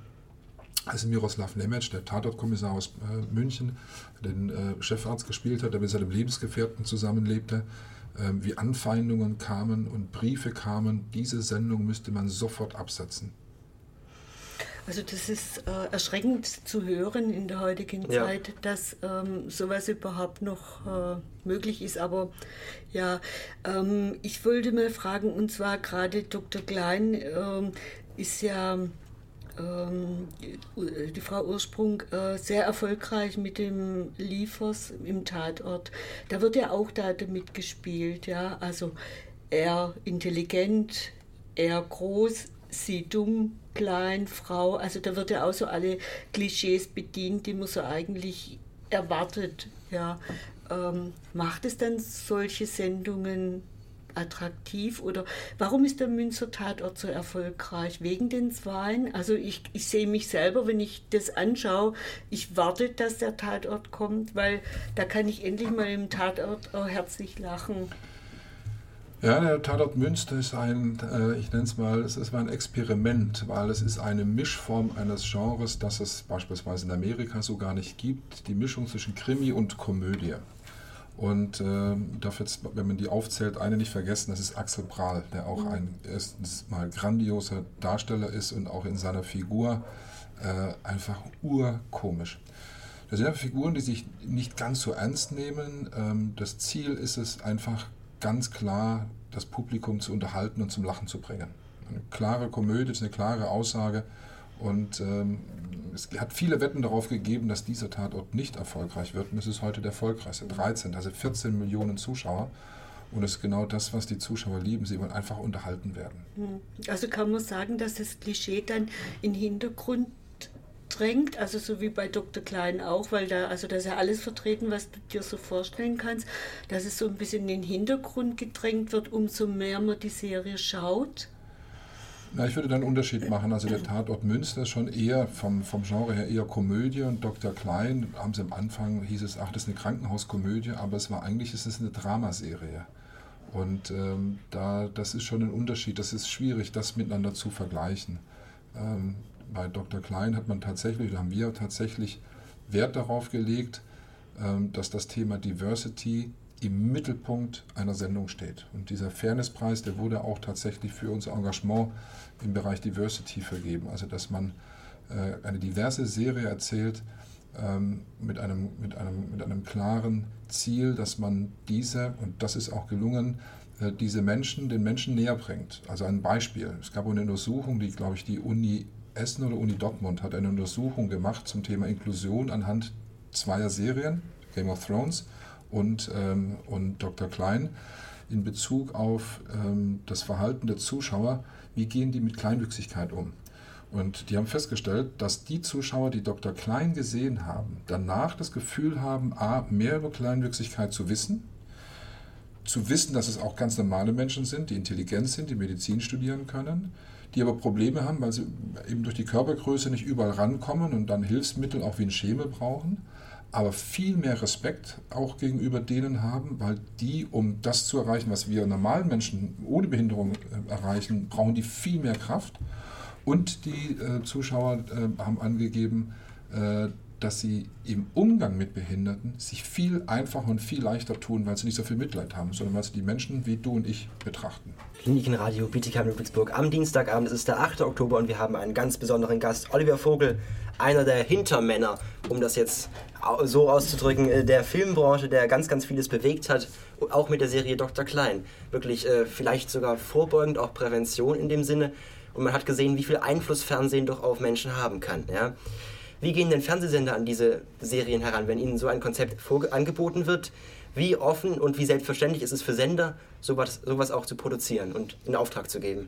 als Miroslav Nemec, der Tatortkommissar aus äh, München, den äh, Chefarzt gespielt hat, der mit seinem Lebensgefährten zusammenlebte, äh, wie Anfeindungen kamen und Briefe kamen. Diese Sendung müsste man sofort absetzen. Also das ist äh, erschreckend zu hören in der heutigen Ja. Zeit, dass ähm, sowas überhaupt noch äh, möglich ist. Aber ja, ähm, ich wollte mal fragen, und zwar gerade Doktor Klein ähm, ist ja ähm, die Frau Ursprung äh, sehr erfolgreich mit dem Liefers im Tatort. Da wird ja auch da damit gespielt, ja, also er intelligent, er groß, sie dumm, klein, Frau, also da wird ja auch so alle Klischees bedient, die man so eigentlich erwartet. Ja. Ähm, macht es dann solche Sendungen attraktiv oder warum ist der Münster Tatort so erfolgreich? Wegen den Zweien? Also ich, ich sehe mich selber, wenn ich das anschaue, ich warte, dass der Tatort kommt, weil da kann ich endlich mal im Tatort auch herzlich lachen. Ja, der Tatort Münster ist ein, äh, ich nenne es mal, es ist ein Experiment, weil es ist eine Mischform eines Genres, das es beispielsweise in Amerika so gar nicht gibt, die Mischung zwischen Krimi und Komödie. Und äh, darf jetzt, wenn man die aufzählt, eine nicht vergessen, das ist Axel Prahl, der auch ein erstens mal grandioser Darsteller ist und auch in seiner Figur äh, einfach urkomisch. Das sind ja Figuren, die sich nicht ganz so ernst nehmen. Ähm, das Ziel ist es einfach ganz klar, das Publikum zu unterhalten und zum Lachen zu bringen. Eine klare Komödie, eine klare Aussage. Und ähm, es hat viele Wetten darauf gegeben, dass dieser Tatort nicht erfolgreich wird. Und es ist heute der erfolgreichste. dreizehn, also vierzehn Millionen Zuschauer. Und es ist genau das, was die Zuschauer lieben. Sie wollen einfach unterhalten werden. Also kann man sagen, dass das Klischee dann in den Hintergrund drängt, also so wie bei Doktor Klein auch, weil da, also da ist ja alles vertreten, was du dir so vorstellen kannst, dass es so ein bisschen in den Hintergrund gedrängt wird, umso mehr man die Serie schaut. Na, ich würde da einen Unterschied machen. Also der Tatort Münster ist schon eher vom, vom Genre her eher Komödie und Doktor Klein, haben sie am Anfang, hieß es, ach, das ist eine Krankenhauskomödie, aber es war eigentlich, es ist eine Dramaserie. Und ähm, da, das ist schon ein Unterschied, das ist schwierig, das miteinander zu vergleichen. Ähm, bei Doktor Klein hat man tatsächlich, da haben wir tatsächlich Wert darauf gelegt, ähm, dass das Thema Diversity im Mittelpunkt einer Sendung steht. Und dieser Fairnesspreis, der wurde auch tatsächlich für unser Engagement im Bereich Diversity vergeben. Also dass man äh, eine diverse Serie erzählt ähm, mit, einem, mit, einem, mit einem klaren Ziel, dass man diese, und das ist auch gelungen, äh, diese Menschen den Menschen näher bringt. Also ein Beispiel. Es gab eine Untersuchung, die, glaube ich, die Uni Essen oder Uni Dortmund hat eine Untersuchung gemacht zum Thema Inklusion anhand zweier Serien, Game of Thrones und, ähm, und Doktor Klein, in Bezug auf ähm, das Verhalten der Zuschauer, wie gehen die mit Kleinwüchsigkeit um. Und die haben festgestellt, dass die Zuschauer, die Doktor Klein gesehen haben, danach das Gefühl haben, a, mehr über Kleinwüchsigkeit zu wissen, zu wissen, dass es auch ganz normale Menschen sind, die intelligent sind, die Medizin studieren können, die aber Probleme haben, weil sie eben durch die Körpergröße nicht überall rankommen und dann Hilfsmittel auch wie ein Schemel brauchen, aber viel mehr Respekt auch gegenüber denen haben, weil die, um das zu erreichen, was wir normalen Menschen ohne Behinderung äh, erreichen, brauchen die viel mehr Kraft. Und die äh, Zuschauer äh, haben angegeben, äh, dass sie im Umgang mit Behinderten sich viel einfacher und viel leichter tun, weil sie nicht so viel Mitleid haben, sondern weil sie die Menschen wie du und ich betrachten. Klinikenradio Bietigheim-Ludwigsburg am Dienstagabend, es ist der achte Oktober und wir haben einen ganz besonderen Gast, Oliver Vogel, einer der Hintermänner, um das jetzt so auszudrücken, der Filmbranche, der ganz, ganz vieles bewegt hat, auch mit der Serie Doktor Klein. Wirklich äh, vielleicht sogar vorbeugend, auch Prävention in dem Sinne. Und man hat gesehen, wie viel Einfluss Fernsehen doch auf Menschen haben kann. Ja? Wie gehen denn Fernsehsender an diese Serien heran, wenn ihnen so ein Konzept vorge- angeboten wird? Wie offen und wie selbstverständlich ist es für Sender, sowas, sowas auch zu produzieren und in Auftrag zu geben?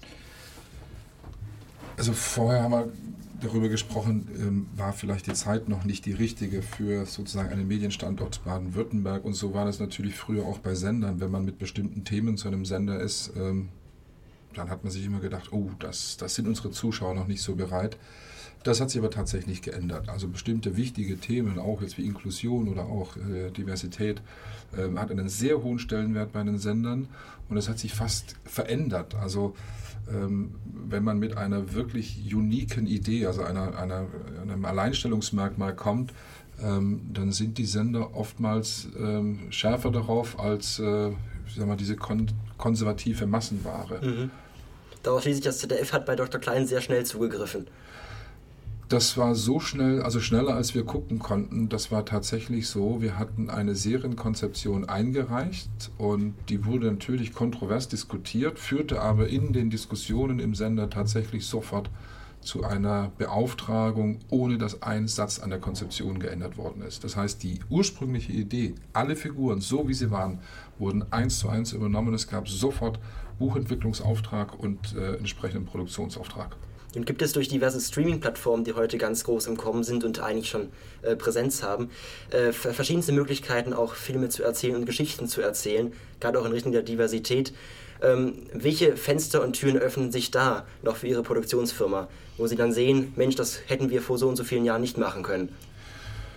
Also vorher haben wir darüber gesprochen, ähm, war vielleicht die Zeit noch nicht die richtige für sozusagen einen Medienstandort Baden-Württemberg. Und so war das natürlich früher auch bei Sendern. Wenn man mit bestimmten Themen zu einem Sender ist, ähm, dann hat man sich immer gedacht, oh, das, das sind unsere Zuschauer noch nicht so bereit. Das hat sich aber tatsächlich geändert. Also bestimmte wichtige Themen, auch jetzt wie Inklusion oder auch äh, Diversität, äh, hat einen sehr hohen Stellenwert bei den Sendern und es hat sich fast verändert. Also ähm, wenn man mit einer wirklich uniken Idee, also einer, einer, einem Alleinstellungsmerkmal kommt, ähm, dann sind die Sender oftmals ähm, schärfer darauf als äh, ich sag mal, diese kon- konservative Massenware. Mhm. Daraus schließe ich, das Z D F hat bei Doktor Klein sehr schnell zugegriffen. Das war so schnell, also schneller als wir gucken konnten, das war tatsächlich so. Wir hatten eine Serienkonzeption eingereicht und die wurde natürlich kontrovers diskutiert, führte aber in den Diskussionen im Sender tatsächlich sofort zu einer Beauftragung, ohne dass ein Satz an der Konzeption geändert worden ist. Das heißt, die ursprüngliche Idee, alle Figuren, so wie sie waren, wurden eins zu eins übernommen. Es gab sofort Buchentwicklungsauftrag und äh, entsprechenden Produktionsauftrag. Und gibt es durch diverse Streaming-Plattformen, die heute ganz groß im Kommen sind und eigentlich schon äh, Präsenz haben, äh, verschiedenste Möglichkeiten, auch Filme zu erzählen und Geschichten zu erzählen, gerade auch in Richtung der Diversität. Ähm, welche Fenster und Türen öffnen sich da noch für Ihre Produktionsfirma, wo Sie dann sehen, Mensch, das hätten wir vor so und so vielen Jahren nicht machen können?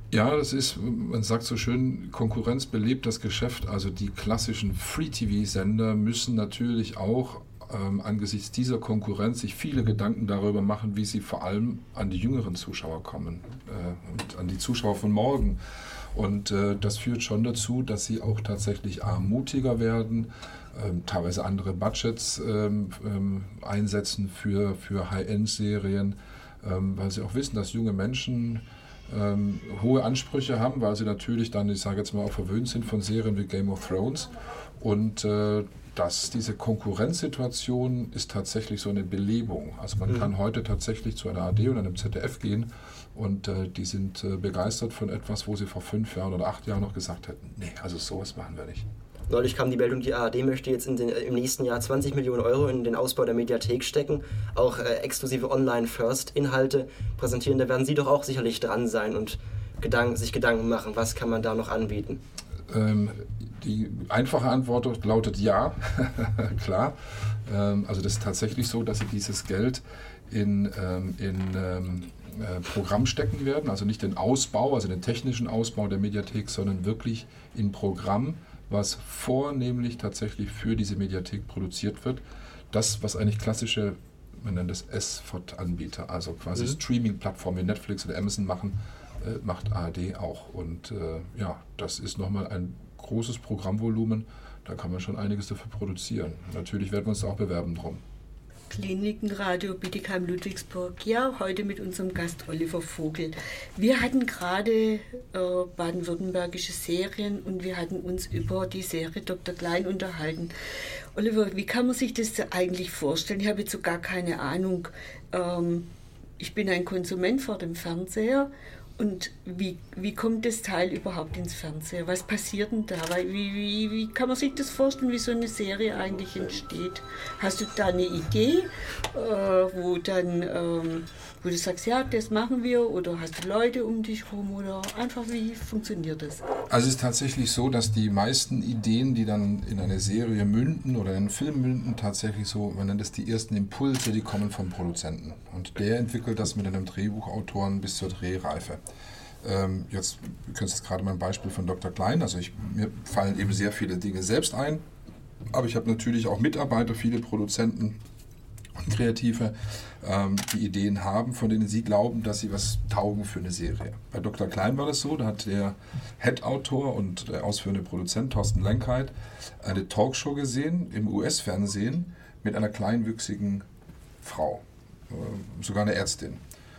Ja, das ist, man sagt so schön, Konkurrenz belebt das Geschäft. Also die klassischen Free-T V-Sender müssen natürlich auch ähm, angesichts dieser Konkurrenz sich viele Gedanken darüber machen, wie sie vor allem an die jüngeren Zuschauer kommen äh, und an die Zuschauer von morgen. Und äh, das führt schon dazu, dass sie auch tatsächlich A, mutiger werden, ähm, teilweise andere Budgets ähm, ähm, einsetzen für, für High-End-Serien, ähm, weil sie auch wissen, dass junge Menschen ähm, hohe Ansprüche haben, weil sie natürlich dann, ich sage jetzt mal, auch verwöhnt sind von Serien wie Game of Thrones. Und äh, dass diese Konkurrenzsituation ist tatsächlich so eine Belebung. Also man mhm. kann heute tatsächlich zu einer A R D oder einem Z D F gehen und äh, die sind äh, begeistert von etwas, wo sie vor fünf Jahren oder acht Jahren noch gesagt hätten, nee, also sowas machen wir nicht. Neulich kam die Meldung, die A R D möchte jetzt in den, im nächsten Jahr zwanzig Millionen Euro in den Ausbau der Mediathek stecken, auch äh, exklusive Online-First-Inhalte präsentieren. Da werden Sie doch auch sicherlich dran sein und Gedanken, sich Gedanken machen, was kann man da noch anbieten? Ähm, die einfache Antwort lautet ja, klar. Ähm, also das ist tatsächlich so, dass sie dieses Geld in, ähm, in ähm, äh, Programm stecken werden, also nicht den Ausbau, also den technischen Ausbau der Mediathek, sondern wirklich in Programm, was vornehmlich tatsächlich für diese Mediathek produziert wird. Das, was eigentlich klassische, man nennt es S V O D-Anbieter, also quasi mhm. Streaming-Plattformen wie Netflix oder Amazon machen, äh, macht A R D auch. Und äh, ja, das ist nochmal ein großes Programmvolumen, da kann man schon einiges dafür produzieren. Natürlich werden wir uns da auch bewerben drum. Klinikenradio Bietigheim-Ludwigsburg, ja, heute mit unserem Gast Oliver Vogel. Wir hatten gerade äh, baden-württembergische Serien und wir hatten uns über die Serie Doktor Klein unterhalten. Oliver, wie kann man sich das eigentlich vorstellen? Ich habe jetzt so gar keine Ahnung. Ähm, ich bin ein Konsument vor dem Fernseher. Und wie, wie kommt das Teil überhaupt ins Fernsehen? Was passiert denn da? Wie, wie, wie kann man sich das vorstellen, wie so eine Serie eigentlich entsteht? Hast du da eine Idee, äh, wo, dann, ähm, wo du sagst, ja, das machen wir? Oder hast du Leute um dich herum? Oder einfach, wie funktioniert das? Also es ist tatsächlich so, dass die meisten Ideen, die dann in eine Serie münden oder in einen Film münden, tatsächlich so, man nennt es die ersten Impulse, die kommen vom Produzenten. Und der entwickelt das mit einem Drehbuchautoren bis zur Drehreife. Ähm, jetzt, du kennst jetzt gerade mein Beispiel von Doktor Klein, also ich, mir fallen eben sehr viele Dinge selbst ein, aber ich habe natürlich auch Mitarbeiter, viele Produzenten und Kreative, ähm, die Ideen haben, von denen sie glauben, dass sie was taugen für eine Serie. Bei Doktor Klein war das so, da hat der Head-Autor und der ausführende Produzent Thorsten Lenkheit eine Talkshow gesehen im U S-Fernsehen mit einer kleinwüchsigen Frau, äh, sogar eine Ärztin,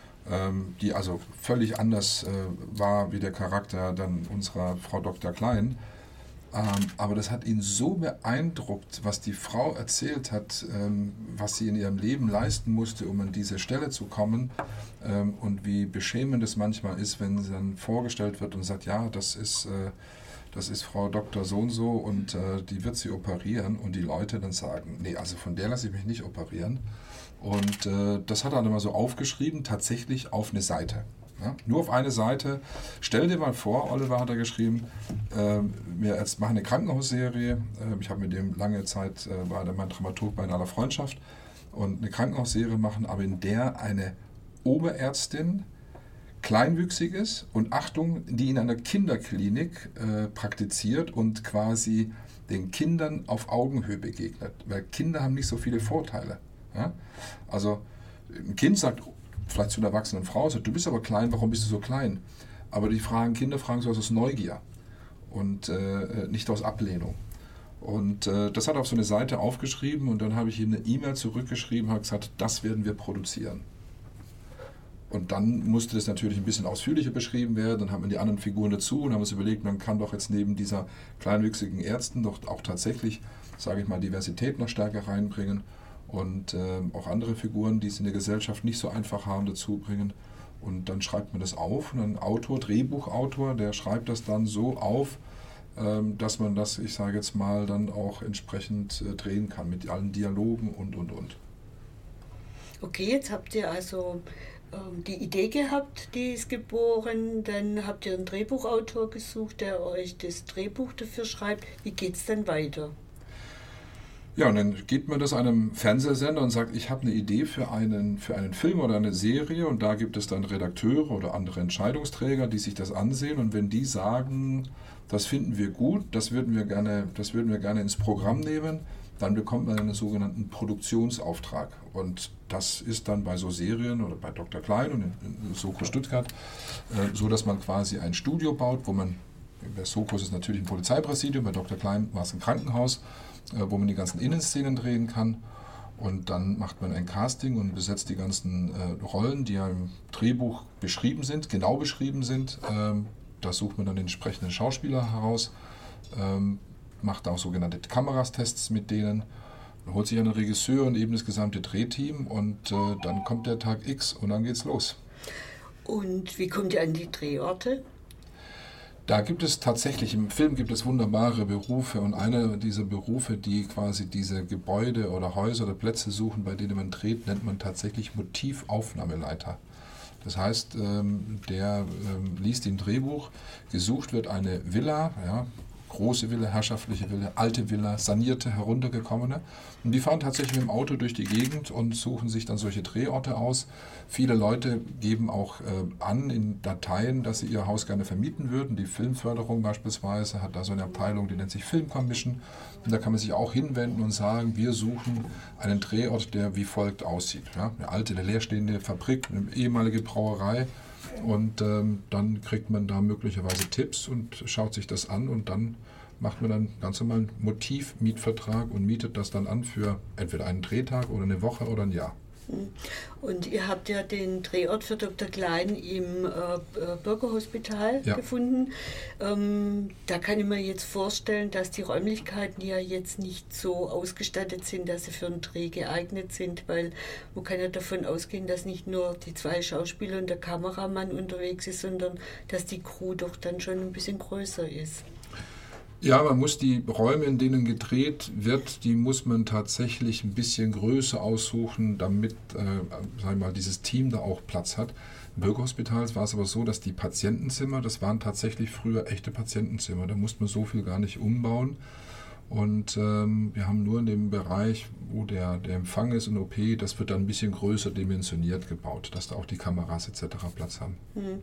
ähm, die also völlig anders äh, war wie der Charakter dann unserer Frau Doktor Klein. Ähm, aber das hat ihn so beeindruckt, was die Frau erzählt hat, ähm, was sie in ihrem Leben leisten musste, um an diese Stelle zu kommen, ähm, und wie beschämend es manchmal ist, wenn sie dann vorgestellt wird und sagt, ja, das ist, äh, das ist Frau Doktor so und so und äh, die wird sie operieren, und die Leute dann sagen, nee, also von der lasse ich mich nicht operieren. Und äh, das hat er dann immer so aufgeschrieben, tatsächlich auf eine Seite. Ja, nur auf eine Seite. Stell dir mal vor, Oliver hat er geschrieben, äh, wir jetzt machen eine Krankenhausserie. Äh, ich habe mit dem lange Zeit, äh, war der mein Dramaturg bei In aller Freundschaft, und eine Krankenhausserie machen, aber in der eine Oberärztin kleinwüchsig ist und Achtung, die in einer Kinderklinik äh, praktiziert und quasi den Kindern auf Augenhöhe begegnet. Weil Kinder haben nicht so viele Vorteile. Ja? Also ein Kind sagt, vielleicht zu einer erwachsenen Frau, sagt, du bist aber klein, warum bist du so klein? Aber die fragen, Kinder fragen so aus Neugier und äh, nicht aus Ablehnung. Und äh, das hat er auf so eine Seite aufgeschrieben, und dann habe ich ihm eine E-Mail zurückgeschrieben, habe gesagt, das werden wir produzieren. Und dann musste das natürlich ein bisschen ausführlicher beschrieben werden, dann haben wir die anderen Figuren dazu und haben uns überlegt, man kann doch jetzt neben dieser kleinwüchsigen Ärzten doch auch tatsächlich, sage ich mal, Diversität noch stärker reinbringen. Und äh, auch andere Figuren, die es in der Gesellschaft nicht so einfach haben, dazu bringen. Und dann schreibt man das auf. Und ein Autor, Drehbuchautor, der schreibt das dann so auf, ähm, dass man das, ich sage jetzt mal, dann auch entsprechend äh, drehen kann mit allen Dialogen und, und, und. Okay, jetzt habt ihr also ähm, die Idee gehabt, die ist geboren. Dann habt ihr einen Drehbuchautor gesucht, der euch das Drehbuch dafür schreibt. Wie geht es dann weiter? Ja, und dann gibt man das einem Fernsehsender und sagt, ich habe eine Idee für einen, für einen Film oder eine Serie und da gibt es dann Redakteure oder andere Entscheidungsträger, die sich das ansehen und wenn die sagen, das finden wir gut, das würden wir gerne, das würden wir gerne ins Programm nehmen, dann bekommt man einen sogenannten Produktionsauftrag und das ist dann bei so Serien oder bei Doktor Klein und in, in Soko Stuttgart äh, so, dass man quasi ein Studio baut, wo man, bei Soko ist es natürlich ein Polizeipräsidium, bei Doktor Klein war es ein Krankenhaus, wo man die ganzen Innenszenen drehen kann und dann macht man ein Casting und besetzt die ganzen äh, Rollen, die ja im Drehbuch beschrieben sind, genau beschrieben sind. Ähm, da sucht man dann den entsprechenden Schauspieler heraus, ähm, macht auch sogenannte Kamerastests mit denen, holt sich einen Regisseur und eben das gesamte Drehteam und äh, dann kommt der Tag X und dann geht's los. Und wie kommt ihr an die Drehorte? Da gibt es tatsächlich, im Film gibt es wunderbare Berufe und einer dieser Berufe, die quasi diese Gebäude oder Häuser oder Plätze suchen, bei denen man dreht, nennt man tatsächlich Motivaufnahmeleiter. Das heißt, der liest im Drehbuch, gesucht wird eine Villa, ja, große Villa, herrschaftliche Villa, alte Villa, sanierte, heruntergekommene. Und die fahren tatsächlich mit dem Auto durch die Gegend und suchen sich dann solche Drehorte aus. Viele Leute geben auch äh, an in Dateien, dass sie ihr Haus gerne vermieten würden. Die Filmförderung beispielsweise hat da so eine Abteilung, die nennt sich Filmcommission. Und da kann man sich auch hinwenden und sagen, wir suchen einen Drehort, der wie folgt aussieht. Ja, eine alte, eine leerstehende Fabrik, eine ehemalige Brauerei. Und ähm, dann kriegt man da möglicherweise Tipps und schaut sich das an und dann macht man dann ganz normal einen Motivmietvertrag und mietet das dann an für entweder einen Drehtag oder eine Woche oder ein Jahr. Und ihr habt ja den Drehort für Doktor Klein im äh, Bürgerhospital ja. gefunden. Ähm, da kann ich mir jetzt vorstellen, dass die Räumlichkeiten ja jetzt nicht so ausgestattet sind, dass sie für einen Dreh geeignet sind, weil man kann ja davon ausgehen, dass nicht nur die zwei Schauspieler und der Kameramann unterwegs ist, sondern dass die Crew doch dann schon ein bisschen größer ist. Ja, man muss die Räume, in denen gedreht wird, die muss man tatsächlich ein bisschen größer aussuchen, damit äh, sag ich mal, dieses Team da auch Platz hat. Im Bürgerhospital war es aber so, dass die Patientenzimmer, das waren tatsächlich früher echte Patientenzimmer, da musste man so viel gar nicht umbauen. Und ähm, wir haben nur in dem Bereich, wo der, der Empfang ist und O P, das wird dann ein bisschen größer dimensioniert gebaut, dass da auch die Kameras et cetera Platz haben.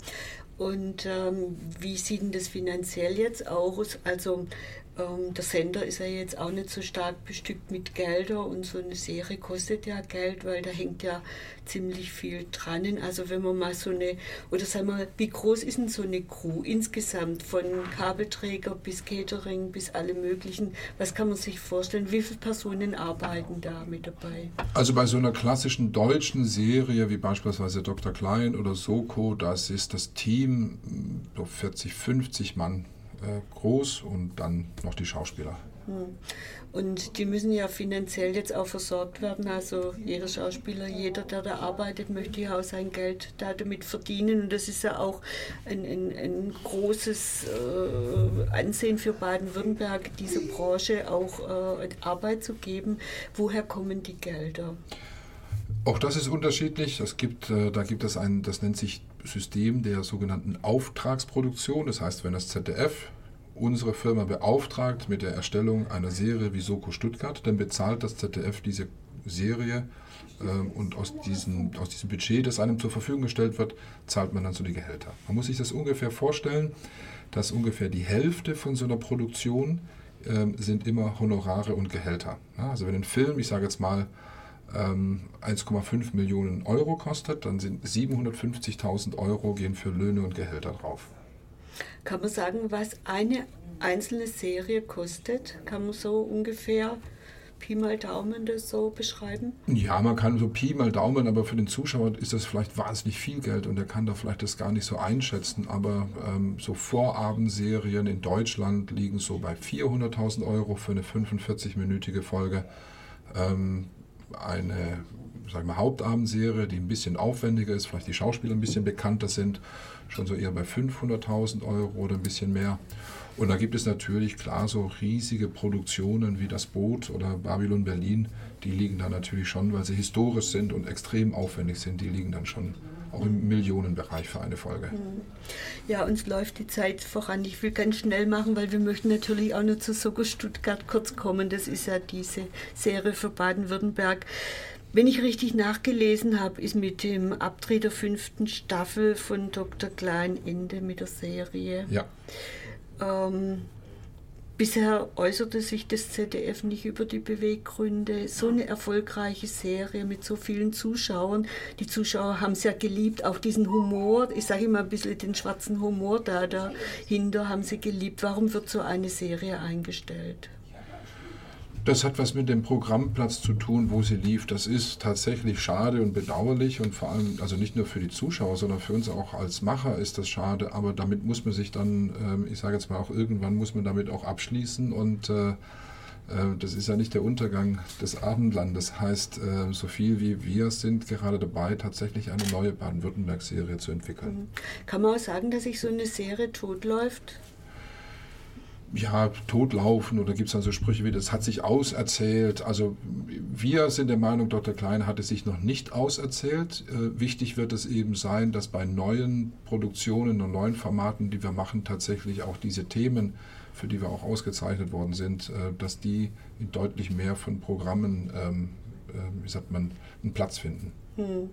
Und ähm, wie sieht denn das finanziell jetzt aus? Also ähm, der Sender ist ja jetzt auch nicht so stark bestückt mit Geldern und so eine Serie kostet ja Geld, weil da hängt ja ziemlich viel dran. Also wenn man mal so eine, oder sagen wir, wie groß ist denn so eine Crew insgesamt, von Kabelträger bis Catering bis alle möglichen, was kann man sich vorstellen, wie viele Personen arbeiten da mit dabei? Also bei so einer klassischen deutschen Serie wie beispielsweise Doktor Klein oder Soko, das ist das Team so vierzig, fünfzig Mann äh, groß und dann noch die Schauspieler. Und die müssen ja finanziell jetzt auch versorgt werden. Also jeder Schauspieler, jeder, der da arbeitet, möchte ja auch sein Geld da damit verdienen. Und das ist ja auch ein, ein, ein großes äh, Ansehen für Baden-Württemberg, dieser Branche auch äh, Arbeit zu geben. Woher kommen die Gelder? Auch das ist unterschiedlich. Es gibt, äh, da gibt es ein, das nennt sich System der sogenannten Auftragsproduktion. Das heißt, wenn das Z D F unsere Firma beauftragt mit der Erstellung einer Serie wie Soko Stuttgart, dann bezahlt das Z D F diese Serie äh, und aus, diesen, aus diesem Budget, das einem zur Verfügung gestellt wird, zahlt man dann so die Gehälter. Man muss sich das ungefähr vorstellen, dass ungefähr die Hälfte von so einer Produktion äh, sind immer Honorare und Gehälter. Ja, also wenn ein Film, ich sage jetzt mal, ähm, eins Komma fünf Millionen Euro kostet, dann sind siebenhundertfünfzigtausend Euro gehen für Löhne und Gehälter drauf. Kann man sagen, was eine einzelne Serie kostet? Kann man so ungefähr Pi mal Daumen das so beschreiben? Ja, man kann so Pi mal Daumen, aber für den Zuschauer ist das vielleicht wahnsinnig viel Geld und er kann da vielleicht das gar nicht so einschätzen. Aber ähm, so Vorabendserien in Deutschland liegen so bei vierhunderttausend Euro für eine fünfundvierzig-minütige Folge. Ähm, eine sagen wir, Hauptabendserie, die ein bisschen aufwendiger ist, vielleicht die Schauspieler ein bisschen bekannter sind, schon so eher bei fünfhunderttausend Euro oder ein bisschen mehr. Und da gibt es natürlich klar so riesige Produktionen wie Das Boot oder Babylon Berlin, die liegen da natürlich schon, weil sie historisch sind und extrem aufwendig sind, die liegen dann schon auch im Millionenbereich für eine Folge. Ja, uns läuft die Zeit voran. Ich will ganz schnell machen, weil wir möchten natürlich auch noch zu Soko Stuttgart kurz kommen. Das ist ja diese Serie für Baden-Württemberg. Wenn ich richtig nachgelesen habe, ist mit dem Abdreh der fünften Staffel von Doktor Klein Ende mit der Serie. Ja. Ähm, bisher äußerte sich das Z D F nicht über die Beweggründe. So eine erfolgreiche Serie mit so vielen Zuschauern. Die Zuschauer haben es ja geliebt, auch diesen Humor, ich sage immer ein bisschen den schwarzen Humor da dahinter haben sie geliebt. Warum wird so eine Serie eingestellt? Das hat was mit dem Programmplatz zu tun, wo sie lief. Das ist tatsächlich schade und bedauerlich und vor allem, also nicht nur für die Zuschauer, sondern für uns auch als Macher ist das schade. Aber damit muss man sich dann, ich sage jetzt mal auch irgendwann, muss man damit auch abschließen und äh, das ist ja nicht der Untergang des Abendlandes. Heißt, äh, so viel wie wir sind gerade dabei, tatsächlich eine neue Baden-Württemberg-Serie zu entwickeln. Kann man auch sagen, dass sich so eine Serie totläuft? Ja, totlaufen oder gibt es dann so Sprüche wie, das hat sich auserzählt. Also wir sind der Meinung, Doktor Klein hat es sich noch nicht auserzählt. Äh, wichtig wird es eben sein, dass bei neuen Produktionen und neuen Formaten, die wir machen, tatsächlich auch diese Themen, für die wir auch ausgezeichnet worden sind, äh, dass die in deutlich mehr von Programmen, ähm, äh, wie sagt man, einen Platz finden. Hm.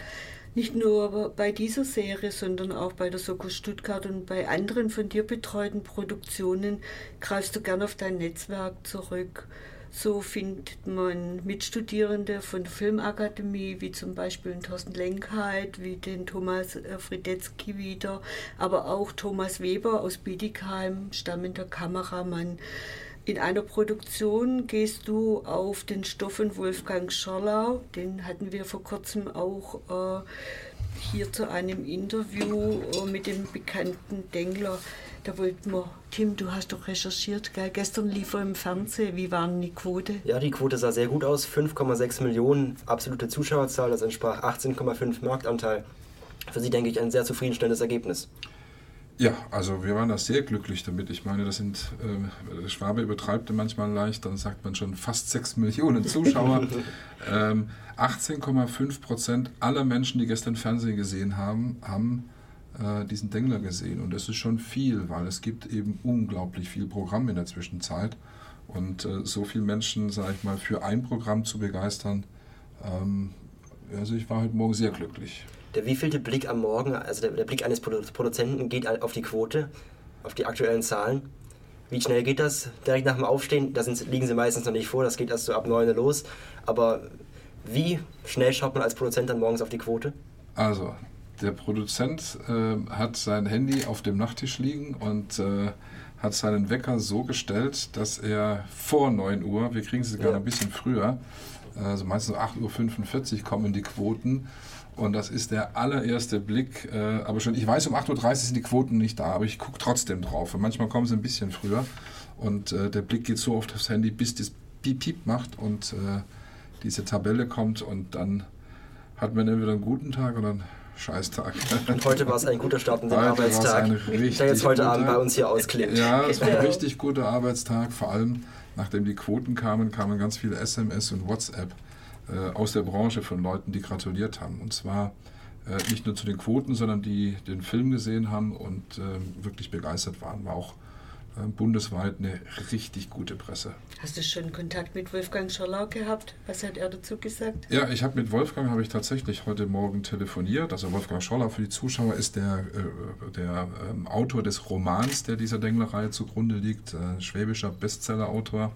Nicht nur bei dieser Serie, sondern auch bei der Soko Stuttgart und bei anderen von dir betreuten Produktionen greifst du gern auf dein Netzwerk zurück. So findet man Mitstudierende von der Filmakademie, wie zum Beispiel den Thorsten Lenkheit, wie den Thomas Friedetzky wieder, aber auch Thomas Weber aus Bietigheim, stammender Kameramann. In einer Produktion gehst du auf den Stoff von Wolfgang Schorlau, den hatten wir vor kurzem auch äh, hier zu einem Interview äh, mit dem bekannten Dengler. Da wollten wir, Tim, du hast doch recherchiert, gell? Gestern lief er im Fernsehen, wie war denn die Quote? Ja, die Quote sah sehr gut aus, fünf Komma sechs Millionen absolute Zuschauerzahl, das entsprach achtzehn Komma fünf Marktanteil. Für Sie, denke ich, ein sehr zufriedenstellendes Ergebnis. Ja, also wir waren da sehr glücklich damit. Ich meine, das sind, äh, Schwabe übertreibt manchmal leicht, dann sagt man schon fast sechs Millionen Zuschauer. ähm, achtzehn Komma fünf Prozent aller Menschen, die gestern Fernsehen gesehen haben, haben äh, diesen Dengler gesehen. Und das ist schon viel, weil es gibt eben unglaublich viel Programm in der Zwischenzeit. Und äh, so viele Menschen, sage ich mal, für ein Programm zu begeistern, ähm, also ich war heute Morgen sehr glücklich. Der wievielte Blick am Morgen, also der, der Blick eines Produzenten geht auf die Quote, auf die aktuellen Zahlen. Wie schnell geht das? Direkt nach dem Aufstehen, da sind, liegen sie meistens noch nicht vor, das geht erst so ab neun Uhr los. Aber wie schnell schaut man als Produzent dann morgens auf die Quote? Also, der Produzent äh, hat sein Handy auf dem Nachttisch liegen und äh, hat seinen Wecker so gestellt, dass er vor neun Uhr, wir kriegen sie sogar ja. ein bisschen früher, also meistens acht Uhr fünfundvierzig kommen die Quoten. Und das ist der allererste Blick, äh, aber schon, ich weiß, um acht Uhr dreißig sind die Quoten nicht da, aber ich gucke trotzdem drauf. Und manchmal kommen sie ein bisschen früher und äh, der Blick geht so auf das Handy, bis das Piep Piep macht und äh, diese Tabelle kommt und dann hat man entweder einen guten Tag oder einen Scheißtag. Und heute war es ein guter Start in den Arbeitstag, der jetzt heute Abend bei uns hier ausklingt. Ja, es war ein richtig guter Arbeitstag, vor allem nachdem die Quoten kamen, kamen ganz viele S M S und WhatsApp aus der Branche von Leuten, die gratuliert haben. Und zwar äh, nicht nur zu den Quoten, sondern die den Film gesehen haben und äh, wirklich begeistert waren. War auch äh, bundesweit eine richtig gute Presse. Hast du schon Kontakt mit Wolfgang Schorlau gehabt? Was hat er dazu gesagt? Ja, ich habe mit Wolfgang habe ich tatsächlich heute Morgen telefoniert. Also Wolfgang Schorlau für die Zuschauer ist der, äh, der ähm, Autor des Romans, der dieser Dengler-Reihe zugrunde liegt. Äh, schwäbischer Bestseller-Autor.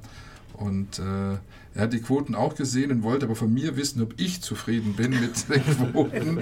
Und äh, er hat die Quoten auch gesehen und wollte aber von mir wissen, ob ich zufrieden bin mit den Quoten.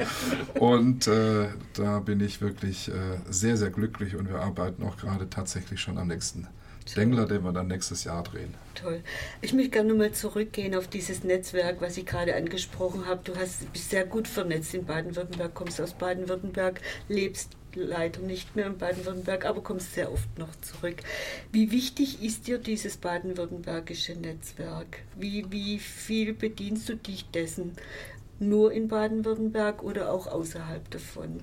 Und äh, da bin ich wirklich äh, sehr, sehr glücklich und wir arbeiten auch gerade tatsächlich schon am nächsten Dengler, den wir dann nächstes Jahr drehen. Toll. Ich möchte gerne nochmal zurückgehen auf dieses Netzwerk, was ich gerade angesprochen habe. Du hast, bist sehr gut vernetzt in Baden-Württemberg, kommst aus Baden-Württemberg, lebst leider nicht mehr in Baden-Württemberg, aber kommst sehr oft noch zurück. Wie wichtig ist dir dieses baden-württembergische Netzwerk? Wie, wie viel bedienst du dich dessen? Nur in Baden-Württemberg oder auch außerhalb davon?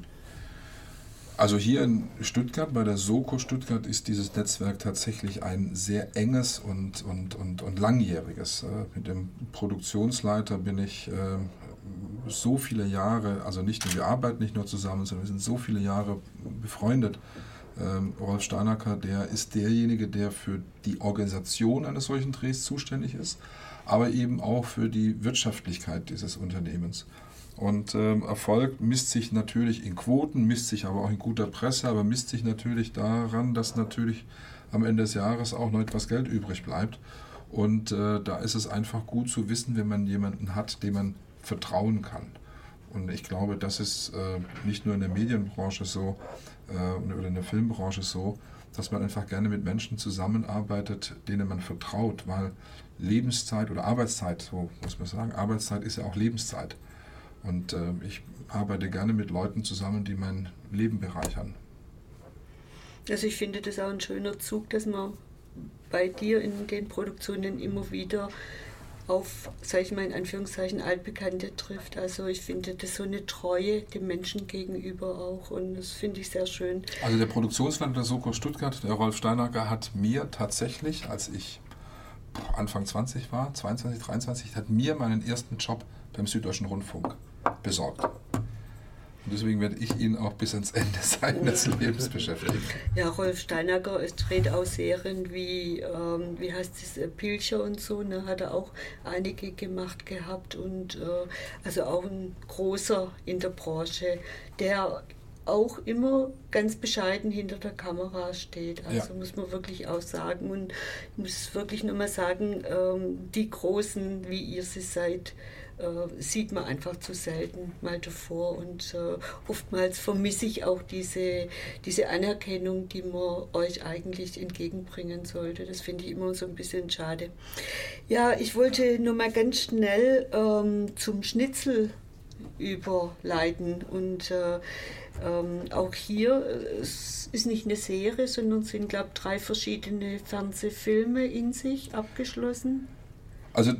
Also hier in Stuttgart, bei der Soko Stuttgart, ist dieses Netzwerk tatsächlich ein sehr enges und, und, und, und langjähriges. Mit dem Produktionsleiter bin ich so viele Jahre, also nicht nur, wir arbeiten nicht nur zusammen, sondern wir sind so viele Jahre befreundet. Ähm, Rolf Steinacker, der ist derjenige, der für die Organisation eines solchen Drehs zuständig ist, aber eben auch für die Wirtschaftlichkeit dieses Unternehmens. Und ähm, Erfolg misst sich natürlich in Quoten, misst sich aber auch in guter Presse, aber misst sich natürlich daran, dass natürlich am Ende des Jahres auch noch etwas Geld übrig bleibt. Und äh, da ist es einfach gut zu wissen, wenn man jemanden hat, dem man vertrauen kann. Und ich glaube, das ist äh, nicht nur in der Medienbranche so äh, oder in der Filmbranche so, dass man einfach gerne mit Menschen zusammenarbeitet, denen man vertraut, weil Lebenszeit oder Arbeitszeit, so muss man sagen, Arbeitszeit ist ja auch Lebenszeit. Und äh, ich arbeite gerne mit Leuten zusammen, die mein Leben bereichern. Also ich finde das auch ein schöner Zug, dass man bei dir in den Produktionen immer wieder auf, sag ich mal in Anführungszeichen, Altbekannte trifft. Also ich finde das so eine Treue dem Menschen gegenüber auch und das finde ich sehr schön. Also der Produktionsleiter der Soko Stuttgart, der Rolf Steinacker, hat mir tatsächlich, als ich Anfang zwanzig war, zweiundzwanzig, dreiundzwanzig, hat mir meinen ersten Job beim Süddeutschen Rundfunk besorgt. Und deswegen werde ich ihn auch bis ans Ende seines Lebens beschäftigen. Ja, Rolf Steinacker dreht auch Serien wie, ähm, wie heißt es, Pilcher und so, ne, hat er auch einige gemacht gehabt und äh, also auch ein großer in der Branche, der auch immer ganz bescheiden hinter der Kamera steht. Also ja. Muss man wirklich auch sagen. Und ich muss wirklich nochmal sagen, ähm, die Großen, wie ihr sie seid, äh, sieht man einfach zu selten mal davor. Und äh, oftmals vermisse ich auch diese, diese Anerkennung, die man euch eigentlich entgegenbringen sollte. Das finde ich immer so ein bisschen schade. Ja, ich wollte nur mal ganz schnell ähm, zum Schnitzel überleiten und äh, ähm, auch hier äh, es ist nicht eine Serie, sondern sind, glaube ich, drei verschiedene Fernsehfilme in sich abgeschlossen. Also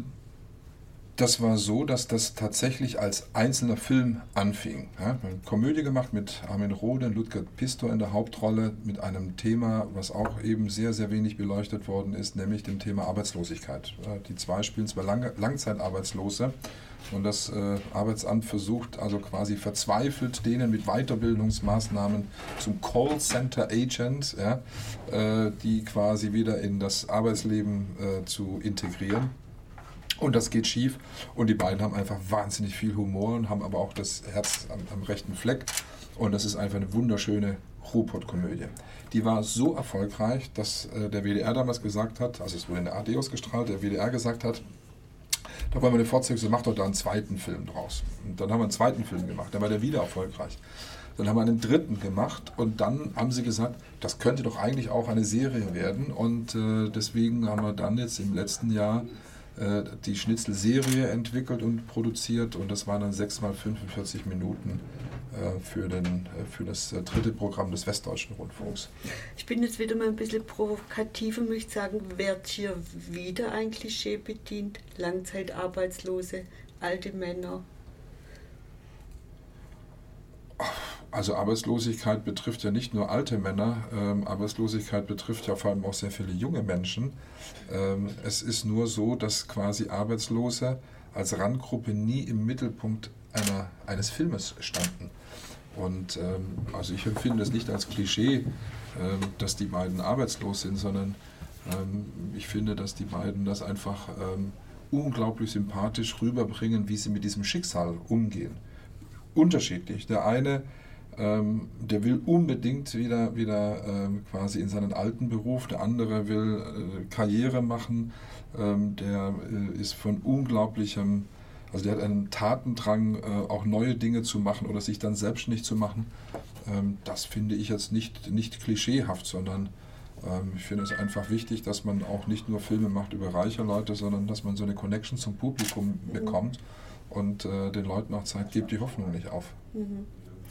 das war so, dass das tatsächlich als einzelner Film anfing. Ja, eine Komödie gemacht mit Armin Rohde und Ludger Pistor in der Hauptrolle mit einem Thema, was auch eben sehr, sehr wenig beleuchtet worden ist, nämlich dem Thema Arbeitslosigkeit. Ja, die zwei spielen zwar Lang- Langzeitarbeitslose und das äh, Arbeitsamt versucht also quasi verzweifelt, denen mit Weiterbildungsmaßnahmen zum Callcenter Agent, ja, äh, die quasi wieder in das Arbeitsleben äh, zu integrieren. Und das geht schief und die beiden haben einfach wahnsinnig viel Humor und haben aber auch das Herz am, am rechten Fleck. Und das ist einfach eine wunderschöne Ruhrpott-Komödie. Die war so erfolgreich, dass äh, der W D R damals gesagt hat, also es wurde in der A R D ausgestrahlt, der W D R gesagt hat, da wollen wir eine Fortsetzung, macht doch da einen zweiten Film draus. Und dann haben wir einen zweiten Film gemacht, dann war der wieder erfolgreich. Dann haben wir einen dritten gemacht und dann haben sie gesagt, das könnte doch eigentlich auch eine Serie werden. Und äh, deswegen haben wir dann jetzt im letzten Jahr die Schnitzel-Serie entwickelt und produziert und das waren dann sechs mal fünfundvierzig Minuten für, den, für das dritte Programm des Westdeutschen Rundfunks. Ich bin jetzt wieder mal ein bisschen provokativ und möchte sagen, wird hier wieder ein Klischee bedient? Langzeitarbeitslose, alte Männer? Also Arbeitslosigkeit betrifft ja nicht nur alte Männer, ähm, Arbeitslosigkeit betrifft ja vor allem auch sehr viele junge Menschen. Ähm, es ist nur so, dass quasi Arbeitslose als Randgruppe nie im Mittelpunkt einer, eines Filmes standen. Und ähm, also ich empfinde es nicht als Klischee, ähm, dass die beiden arbeitslos sind, sondern ähm, ich finde, dass die beiden das einfach ähm, unglaublich sympathisch rüberbringen, wie sie mit diesem Schicksal umgehen. Unterschiedlich. Der eine Ähm, der will unbedingt wieder, wieder ähm, quasi in seinen alten Beruf, der andere will äh, Karriere machen, ähm, der äh, ist von unglaublichem, also der hat einen Tatendrang, äh, auch neue Dinge zu machen oder sich dann selbstständig zu machen. Ähm, das finde ich jetzt nicht, nicht klischeehaft, sondern ähm, ich finde es einfach wichtig, dass man auch nicht nur Filme macht über reiche Leute, sondern dass man so eine Connection zum Publikum bekommt und äh, den Leuten auch zeigt, gebt die Hoffnung nicht auf. Mhm.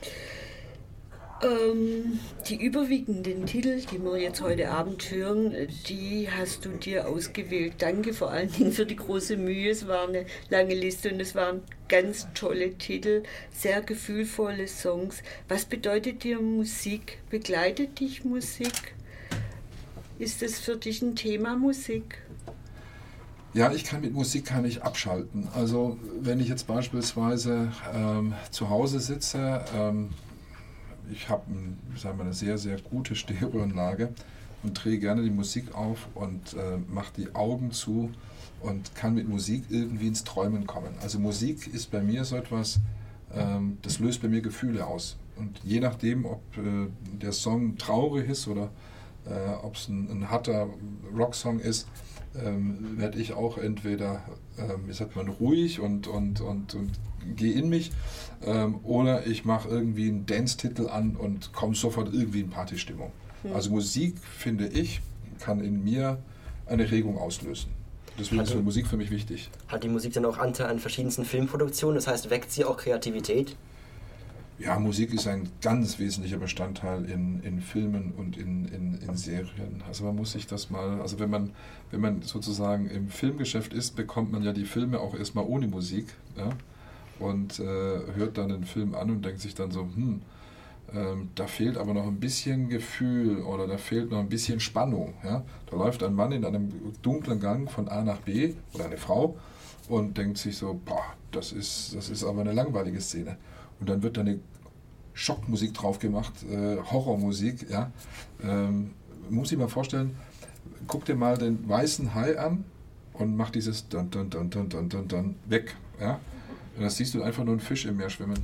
Ähm, die überwiegenden Titel, die wir jetzt heute Abend hören, die hast du dir ausgewählt. Danke vor allen Dingen für die große Mühe. Es war eine lange Liste und es waren ganz tolle Titel, sehr gefühlvolle Songs. Was bedeutet dir Musik? Begleitet dich Musik? Ist es für dich ein Thema, Musik? Ja, ich kann mit Musik kann ich abschalten. Also wenn ich jetzt beispielsweise ähm, zu Hause sitze, ähm, ich habe ein, sagen wir, eine sehr, sehr gute Stereoanlage und drehe gerne die Musik auf und äh, mache die Augen zu und kann mit Musik irgendwie ins Träumen kommen. Also Musik ist bei mir so etwas, ähm, das löst bei mir Gefühle aus. Und je nachdem, ob äh, der Song traurig ist oder äh, ob es ein, ein harter Rocksong ist, ähm, werde ich auch entweder, ähm, wie sagt man, ruhig und, und, und, und gehe in mich ähm, oder ich mache irgendwie einen Dance-Titel an und komme sofort irgendwie in Partystimmung. Mhm. Also Musik, finde ich, kann in mir eine Regung auslösen. Deswegen ist die Musik für mich wichtig. Hat die Musik dann auch Anteil an verschiedensten Filmproduktionen? Das heißt, weckt sie auch Kreativität? Ja, Musik ist ein ganz wesentlicher Bestandteil in, in Filmen und in, in, in Serien. Also man muss sich das mal, also wenn man, wenn man sozusagen im Filmgeschäft ist, bekommt man ja die Filme auch erstmal ohne Musik, ja? Und äh, hört dann den Film an und denkt sich dann so, hm, ähm, da fehlt aber noch ein bisschen Gefühl oder da fehlt noch ein bisschen Spannung. Ja? Da läuft ein Mann in einem dunklen Gang von A nach B oder eine Frau und denkt sich so, boah, das ist, das ist aber eine langweilige Szene. Und dann wird da eine Schockmusik drauf gemacht, äh, Horrormusik. Ja? Ähm, muss ich mal vorstellen, guck dir mal den weißen Hai an und mach dieses Dun Dun Dun Dun Dun Dun Dun weg. Ja? Und dann siehst du einfach nur einen Fisch im Meer schwimmen.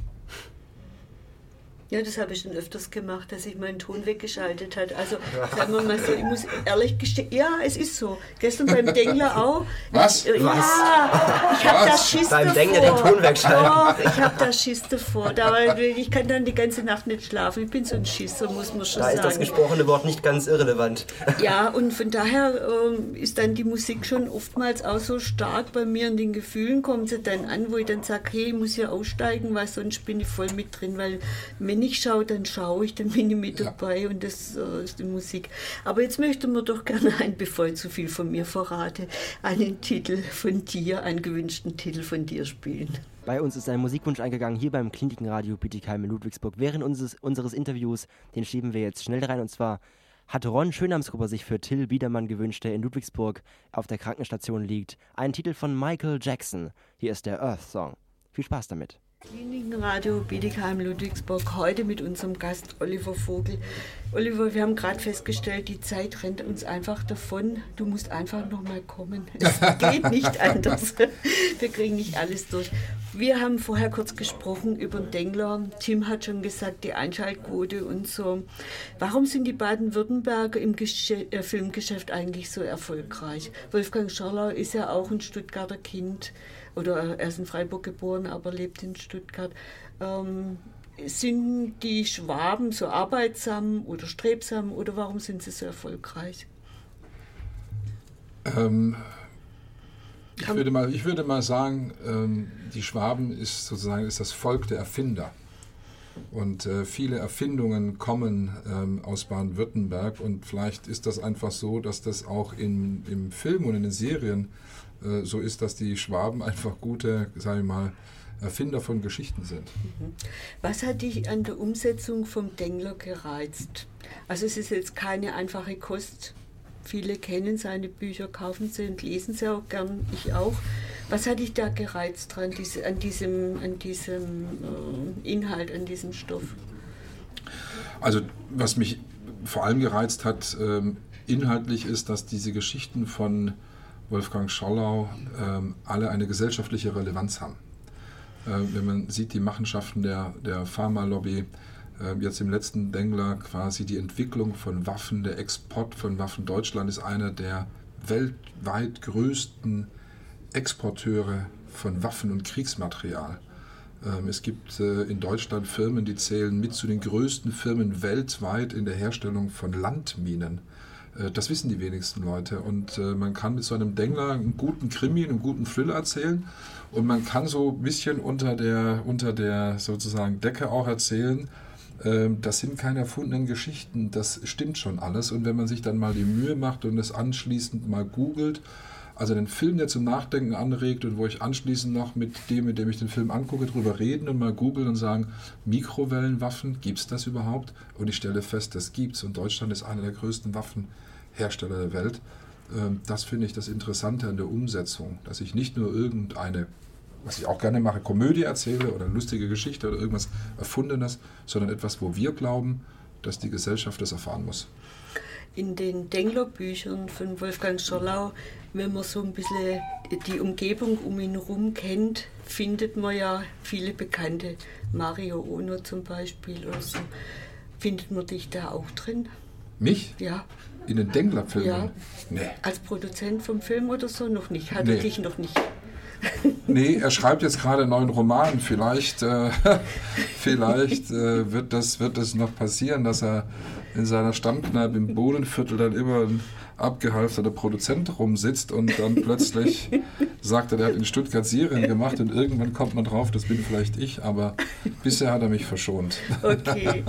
Ja, das habe ich schon öfters gemacht, dass ich meinen Ton weggeschaltet habe. Also, sagen wir mal so, ich muss ehrlich gestehen, ja, es ist so. Gestern beim Dengler auch. Was? Ich, ja, Was? ich habe da Schiss beim davor. Dengler den Ton wegschalten. Doch, ich habe da Schiss davor. Da, ich kann dann die ganze Nacht nicht schlafen. Ich bin so ein Schisser, muss man schon da sagen. Da ist das gesprochene Wort nicht ganz irrelevant. Ja, und von daher ähm, ist dann die Musik schon oftmals auch so stark bei mir in den Gefühlen, kommt sie dann an, wo ich dann sage, hey, ich muss hier aussteigen, weil sonst bin ich voll mit drin, weil wenn ich schaue, dann schaue ich, dann bin ich mit dabei ja. Und das äh, ist die Musik. Aber jetzt möchten wir doch gerne, ein, bevor ich zu viel von mir verrate, einen Titel von dir, einen gewünschten Titel von dir spielen. Bei uns ist ein Musikwunsch eingegangen, hier beim Klinikenradio Bietigheim in Ludwigsburg. Während unseres, unseres Interviews, den schieben wir jetzt schnell rein, und zwar hat Ron Schönamsgrupper sich für Till Biedermann gewünscht, der in Ludwigsburg auf der Krankenstation liegt. Einen Titel von Michael Jackson. Hier ist der Earth Song. Viel Spaß damit. Klinikenradio Bietigheim Ludwigsburg, heute mit unserem Gast Oliver Vogel. Oliver, wir haben gerade festgestellt, die Zeit rennt uns einfach davon. Du musst einfach noch mal kommen. Es geht nicht anders. Wir kriegen nicht alles durch. Wir haben vorher kurz gesprochen über den Dengler. Tim hat schon gesagt, die Einschaltquote und so. Warum sind die Baden-Württemberger im Gesche- äh, Filmgeschäft eigentlich so erfolgreich? Wolfgang Schorlau ist ja auch ein Stuttgarter Kind. Oder er ist in Freiburg geboren, aber lebt in Stuttgart. Ähm, sind die Schwaben so arbeitsam oder strebsam oder warum sind sie so erfolgreich? Ähm, ich, würde mal, ich würde mal sagen, ähm, die Schwaben ist sozusagen ist das Volk der Erfinder. Und äh, viele Erfindungen kommen ähm, aus Baden-Württemberg und vielleicht ist das einfach so, dass das auch in, im Film und in den Serien so ist, dass die Schwaben einfach gute, sage ich mal, Erfinder von Geschichten sind. Was hat dich an der Umsetzung vom Dengler gereizt? Also es ist jetzt keine einfache Kost. Viele kennen seine Bücher, kaufen sie und lesen sie auch gern, ich auch. Was hat dich da gereizt dran, diese, an diesem, an diesem äh, Inhalt, an diesem Stoff? Also was mich vor allem gereizt hat, ähm, inhaltlich ist, dass diese Geschichten von Wolfgang Schorlau ähm, alle eine gesellschaftliche Relevanz haben. Äh, wenn man sieht, die Machenschaften der, der Pharmalobby, äh, jetzt im letzten Dengler quasi die Entwicklung von Waffen, der Export von Waffen. Deutschland ist einer der weltweit größten Exporteure von Waffen und Kriegsmaterial. Ähm, es gibt äh, in Deutschland Firmen, die zählen mit zu den größten Firmen weltweit in der Herstellung von Landminen. Das wissen die wenigsten Leute und äh, man kann mit so einem Dengler einen guten Krimi, einen guten Thriller erzählen und man kann so ein bisschen unter der, unter der sozusagen Decke auch erzählen, äh, das sind keine erfundenen Geschichten, das stimmt schon alles und wenn man sich dann mal die Mühe macht und es anschließend mal googelt, also den Film, der zum Nachdenken anregt und wo ich anschließend noch mit dem, mit dem ich den Film angucke, drüber reden und mal googeln und sagen, Mikrowellenwaffen, gibt es das überhaupt? Und ich stelle fest, das gibt's und Deutschland ist einer der größten Waffenhersteller der Welt. Ähm, das finde ich das Interessante an der Umsetzung, dass ich nicht nur irgendeine, was ich auch gerne mache, Komödie erzähle oder lustige Geschichte oder irgendwas Erfundenes, sondern etwas, wo wir glauben, dass die Gesellschaft das erfahren muss. In den Dengler-Büchern von Wolfgang Schorlau, wenn man so ein bisschen die Umgebung um ihn herum kennt, findet man ja viele Bekannte. Mario Ono zum Beispiel oder so. Findet man dich da auch drin? Mich? Ja. In den Dengler-Filmen? Ja. Nee. Als Produzent vom Film oder so noch nicht? Hat er Nee. dich noch nicht? Nee, er schreibt jetzt gerade einen neuen Roman. Vielleicht, äh, vielleicht äh, wird, das, wird das noch passieren, dass er in seiner Stammkneipe im Bodenviertel dann immer ein abgehalfterter Produzent rumsitzt und dann plötzlich sagt er, der hat in Stuttgart Serien gemacht und irgendwann kommt man drauf, das bin vielleicht ich, aber bisher hat er mich verschont. Okay.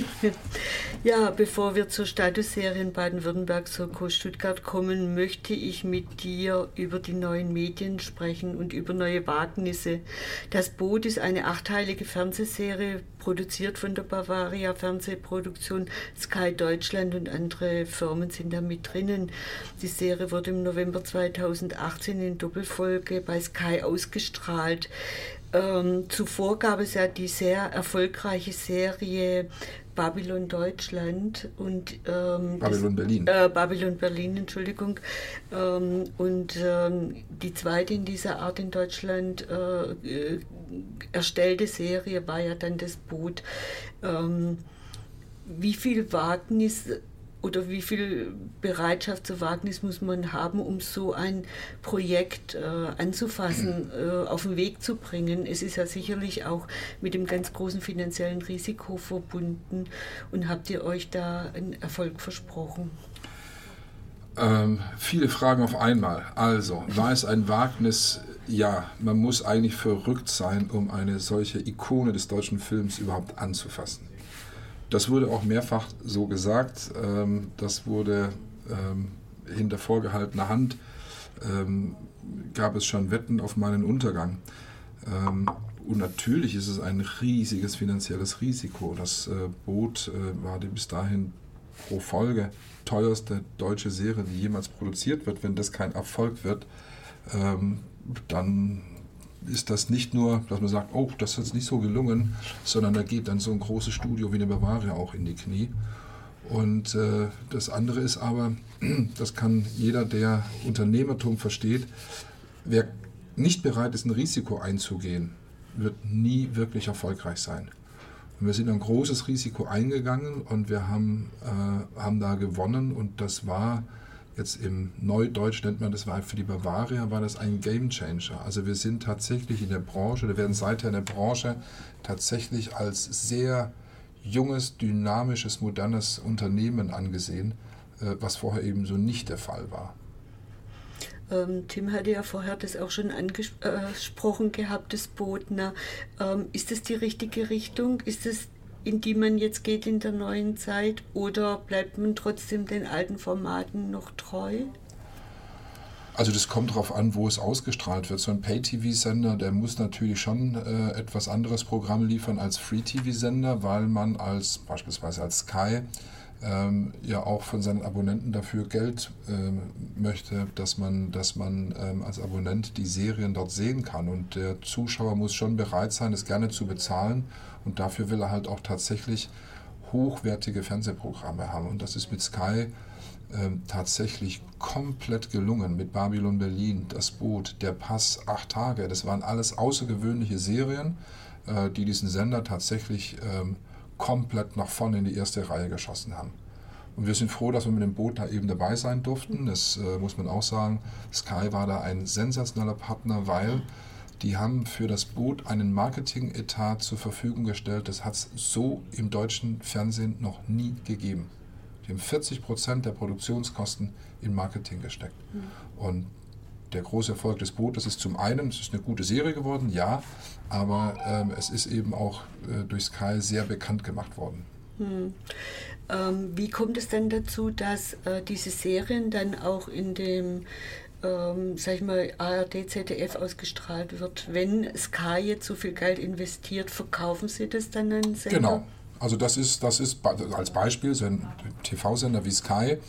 Ja, bevor wir zur Statusserie in Baden-Württemberg Soko Stuttgart kommen, möchte ich mit dir über die neuen Medien sprechen und über neue Wagnisse. Das Boot ist eine achteilige Fernsehserie, produziert von der Bavaria Fernsehproduktion, Sky Deutschland und andere Firmen sind da mit drinnen. Die Serie wurde im November zweitausendachtzehn in Doppelfolge bei Sky ausgestrahlt. Ähm, zuvor gab es ja die sehr erfolgreiche Serie Babylon Deutschland und ähm, Babylon das, Berlin. Äh, Babylon Berlin, Entschuldigung. Ähm, und ähm, die zweite in dieser Art in Deutschland äh, äh, erstellte Serie war ja dann das Boot. Ähm, wie viel Wagnis oder wie viel Bereitschaft zur Wagnis muss man haben, um so ein Projekt äh, anzufassen, äh, auf den Weg zu bringen? Es ist ja sicherlich auch mit dem ganz großen finanziellen Risiko verbunden. Und habt ihr euch da einen Erfolg versprochen? Ähm, viele Fragen auf einmal. Also, war es ein Wagnis? Ja, man muss eigentlich verrückt sein, um eine solche Ikone des deutschen Films überhaupt anzufassen. Das wurde auch mehrfach so gesagt, ähm, das wurde ähm, hinter vorgehaltener Hand, ähm, gab es schon Wetten auf meinen Untergang. Ähm, und natürlich ist es ein riesiges finanzielles Risiko. Das äh, Boot äh, war die bis dahin pro Folge teuerste deutsche Serie, die jemals produziert wird. Wenn das kein Erfolg wird, ähm, dann ist das nicht nur, dass man sagt, oh, das ist jetzt nicht so gelungen, sondern da geht dann so ein großes Studio wie eine Bavaria auch in die Knie. Und äh, das andere ist aber, das kann jeder, der Unternehmertum versteht, wer nicht bereit ist, ein Risiko einzugehen, wird nie wirklich erfolgreich sein. Und wir sind ein großes Risiko eingegangen und wir haben, äh, haben da gewonnen und das war jetzt im Neudeutsch nennt man das, war für die Bavaria, war das ein Gamechanger. Also wir sind tatsächlich in der Branche, wir werden seither in der Branche tatsächlich als sehr junges, dynamisches, modernes Unternehmen angesehen, was vorher eben so nicht der Fall war. Ähm, Tim hatte ja vorher das auch schon angesprochen gehabt, das Boot. Ähm, ist das die richtige Richtung? Ist das, in die man jetzt geht in der neuen Zeit? Oder bleibt man trotzdem den alten Formaten noch treu? Also das kommt darauf an, wo es ausgestrahlt wird. So ein Pay-T V-Sender, der muss natürlich schon äh, etwas anderes Programm liefern als Free-T V-Sender, weil man als beispielsweise als Sky ähm, ja auch von seinen Abonnenten dafür Geld ähm, möchte, dass man, dass man ähm, als Abonnent die Serien dort sehen kann. Und der Zuschauer muss schon bereit sein, es gerne zu bezahlen. Und dafür will er halt auch tatsächlich hochwertige Fernsehprogramme haben. Und das ist mit Sky ähm, tatsächlich komplett gelungen. Mit Babylon Berlin, Das Boot, Der Pass, Acht Tage. Das waren alles außergewöhnliche Serien, äh, die diesen Sender tatsächlich ähm, komplett nach vorne in die erste Reihe geschossen haben. Und wir sind froh, dass wir mit dem Boot da eben dabei sein durften. Das äh, muss man auch sagen. Sky war da ein sensationeller Partner, weil die haben für das Boot einen Marketing-Etat zur Verfügung gestellt. Das hat es so im deutschen Fernsehen noch nie gegeben. Die haben vierzig Prozent der Produktionskosten in Marketing gesteckt. Mhm. Und der große Erfolg des Bootes ist zum einen, es ist eine gute Serie geworden, ja, aber ähm, es ist eben auch äh, durch Sky sehr bekannt gemacht worden. Hm. Ähm, wie kommt es denn dazu, dass äh, diese Serien dann auch in dem ähm, sag ich mal, A R D, Z D F ausgestrahlt wird? Wenn Sky jetzt so viel Geld investiert, verkaufen sie das dann an Sender? Genau, also das ist, das ist als Beispiel so ein T V-Sender wie Sky,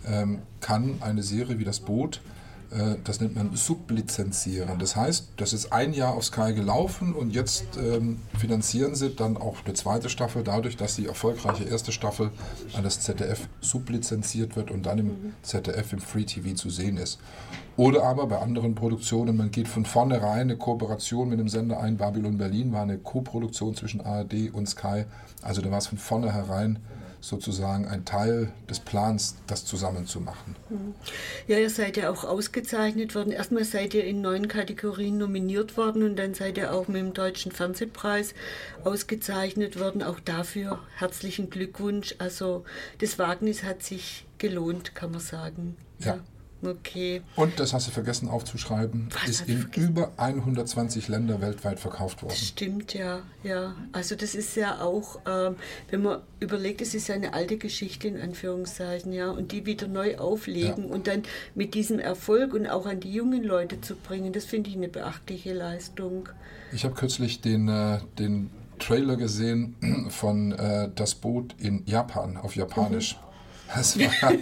ähm, kann eine Serie wie Das Boot, äh, das nennt man sublizenzieren. Das heißt, das ist ein Jahr auf Sky gelaufen und jetzt ähm, finanzieren sie dann auch eine zweite Staffel dadurch, dass die erfolgreiche erste Staffel an das Z D F sublizenziert wird und dann im mhm. Z D F im Free T V zu sehen ist. Oder aber bei anderen Produktionen, man geht von vornherein eine Kooperation mit dem Sender ein. Babylon Berlin war eine Koproduktion zwischen A R D und Sky. Also da war es von vornherein sozusagen ein Teil des Plans, das zusammen zu machen. Ja, ihr seid ja auch ausgezeichnet worden. Erstmal seid ihr in neun Kategorien nominiert worden und dann seid ihr auch mit dem Deutschen Fernsehpreis ausgezeichnet worden. Auch dafür herzlichen Glückwunsch. Also das Wagnis hat sich gelohnt, kann man sagen. Ja. Ja. Okay. Und, das hast du vergessen aufzuschreiben, Was ist in über hundertzwanzig Länder weltweit verkauft worden. Das stimmt, ja. ja. Also das ist ja auch, ähm, wenn man überlegt, es ist ja eine alte Geschichte in Anführungszeichen, ja, und die wieder neu auflegen ja. und dann mit diesem Erfolg und auch an die jungen Leute zu bringen, das finde ich eine beachtliche Leistung. Ich habe kürzlich den, äh, den Trailer gesehen von äh, Das Boot in Japan, auf Japanisch. Mhm. Das war,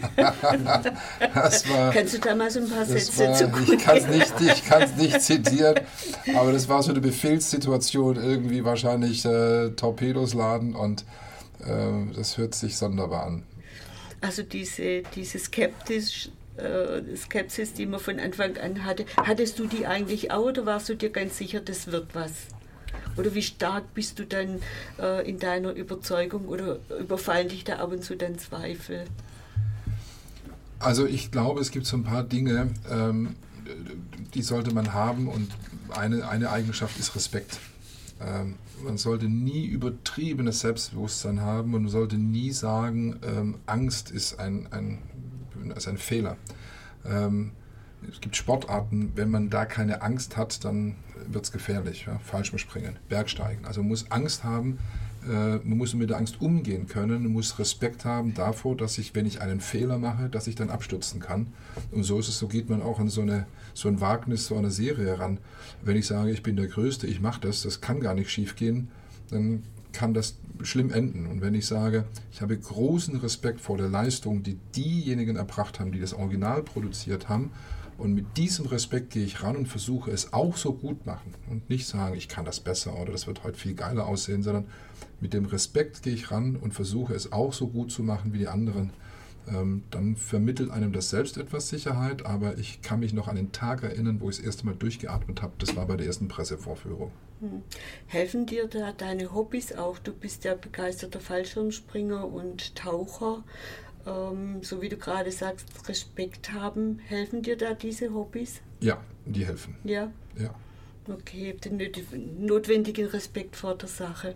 das war, Kannst du da mal so ein paar Sätze war, zu Ich kann es nicht, ich kann's nicht zitieren, aber das war so eine Befehlssituation, irgendwie wahrscheinlich äh, Torpedos laden und äh, das hört sich sonderbar an. Also diese, diese Skeptis, äh, Skepsis, die man von Anfang an hatte, hattest du die eigentlich auch oder warst du dir ganz sicher, das wird was? Oder wie stark bist du dann äh, in deiner Überzeugung oder überfallen dich da ab und zu dann Zweifel? Also ich glaube, es gibt so ein paar Dinge, ähm, die sollte man haben und eine, eine Eigenschaft ist Respekt. Ähm, man sollte nie übertriebenes Selbstbewusstsein haben und man sollte nie sagen, ähm, Angst ist ein, ein, ist ein Fehler. Ähm, Es gibt Sportarten, wenn man da keine Angst hat, dann wird es gefährlich. Ja? Fallschirmspringen, Bergsteigen. Also man muss Angst haben, äh, man muss mit der Angst umgehen können, man muss Respekt haben davor, dass ich, wenn ich einen Fehler mache, dass ich dann abstürzen kann. Und so ist es, so geht man auch an so, eine, so ein Wagnis, so eine Serie heran. Wenn ich sage, ich bin der Größte, ich mache das, das kann gar nicht schief gehen, dann kann das schlimm enden. Und wenn ich sage, ich habe großen Respekt vor der Leistung, die diejenigen erbracht haben, die das Original produziert haben, und mit diesem Respekt gehe ich ran und versuche es auch so gut machen und nicht sagen, ich kann das besser oder das wird heute viel geiler aussehen, sondern mit dem Respekt gehe ich ran und versuche es auch so gut zu machen wie die anderen. Ähm, dann vermittelt einem das selbst etwas Sicherheit, aber ich kann mich noch an den Tag erinnern, wo ich das erste Mal durchgeatmet habe. Das war bei der ersten Pressevorführung. Hm. Helfen dir da deine Hobbys auch? Du bist ja begeisterter Fallschirmspringer und Taucher. Ähm, so wie du gerade sagst, Respekt haben. Helfen dir da diese Hobbys? Ja, die helfen. Ja? Ja. Okay, den notwendigen Respekt vor der Sache.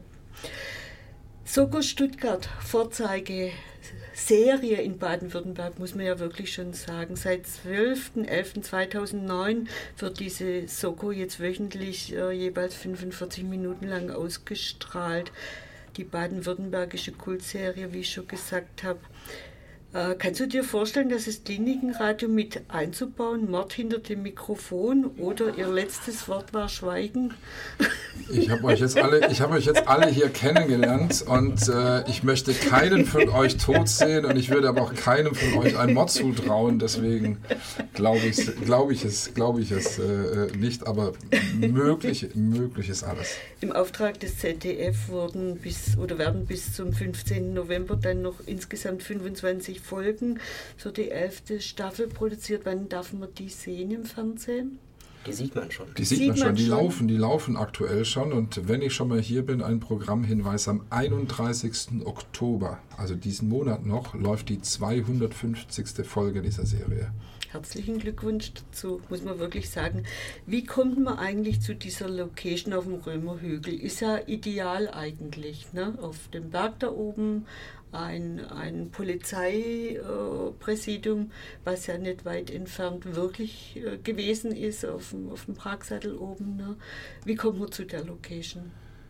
Soko Stuttgart, Vorzeige Serie in Baden-Württemberg, muss man ja wirklich schon sagen. Seit zwölfter elfter zweitausendneun wird diese Soko jetzt wöchentlich äh, jeweils fünfundvierzig Minuten lang ausgestrahlt. Die baden-württembergische Kultserie, wie ich schon gesagt habe. Äh, kannst du dir vorstellen, dass das Klinikenradio mit einzubauen, Mord hinter dem Mikrofon oder ihr letztes Wort war Schweigen? Ich habe euch jetzt alle, ich habe euch jetzt alle hier kennengelernt und äh, ich möchte keinen von euch tot sehen und ich würde aber auch keinem von euch einen Mord zutrauen. Deswegen glaube ich, glaube ich es, glaube ich es äh, nicht. Aber möglich, möglich ist alles. Im Auftrag des Z D F wurden bis oder werden bis zum fünfzehnten November dann noch insgesamt fünfundzwanzig Folgen für die elfte Staffel produziert. Wann darf man die sehen im Fernsehen? Die sieht man schon. Die sieht, sieht man schon, die schon. laufen, die laufen aktuell schon. Und wenn ich schon mal hier bin, ein Programmhinweis: Am einunddreißigsten Oktober, also diesen Monat noch, läuft die zweihundertfünfzigste Folge dieser Serie. Herzlichen Glückwunsch dazu, muss man wirklich sagen. Wie kommt man eigentlich zu dieser Location auf dem Römerhügel? Ist ja ideal eigentlich, ne? Auf dem Berg da oben ein, ein Polizeipräsidium, was ja nicht weit entfernt wirklich äh, gewesen ist, auf dem, auf dem Pragsattel oben. Ne? Wie kommt man zu der Location?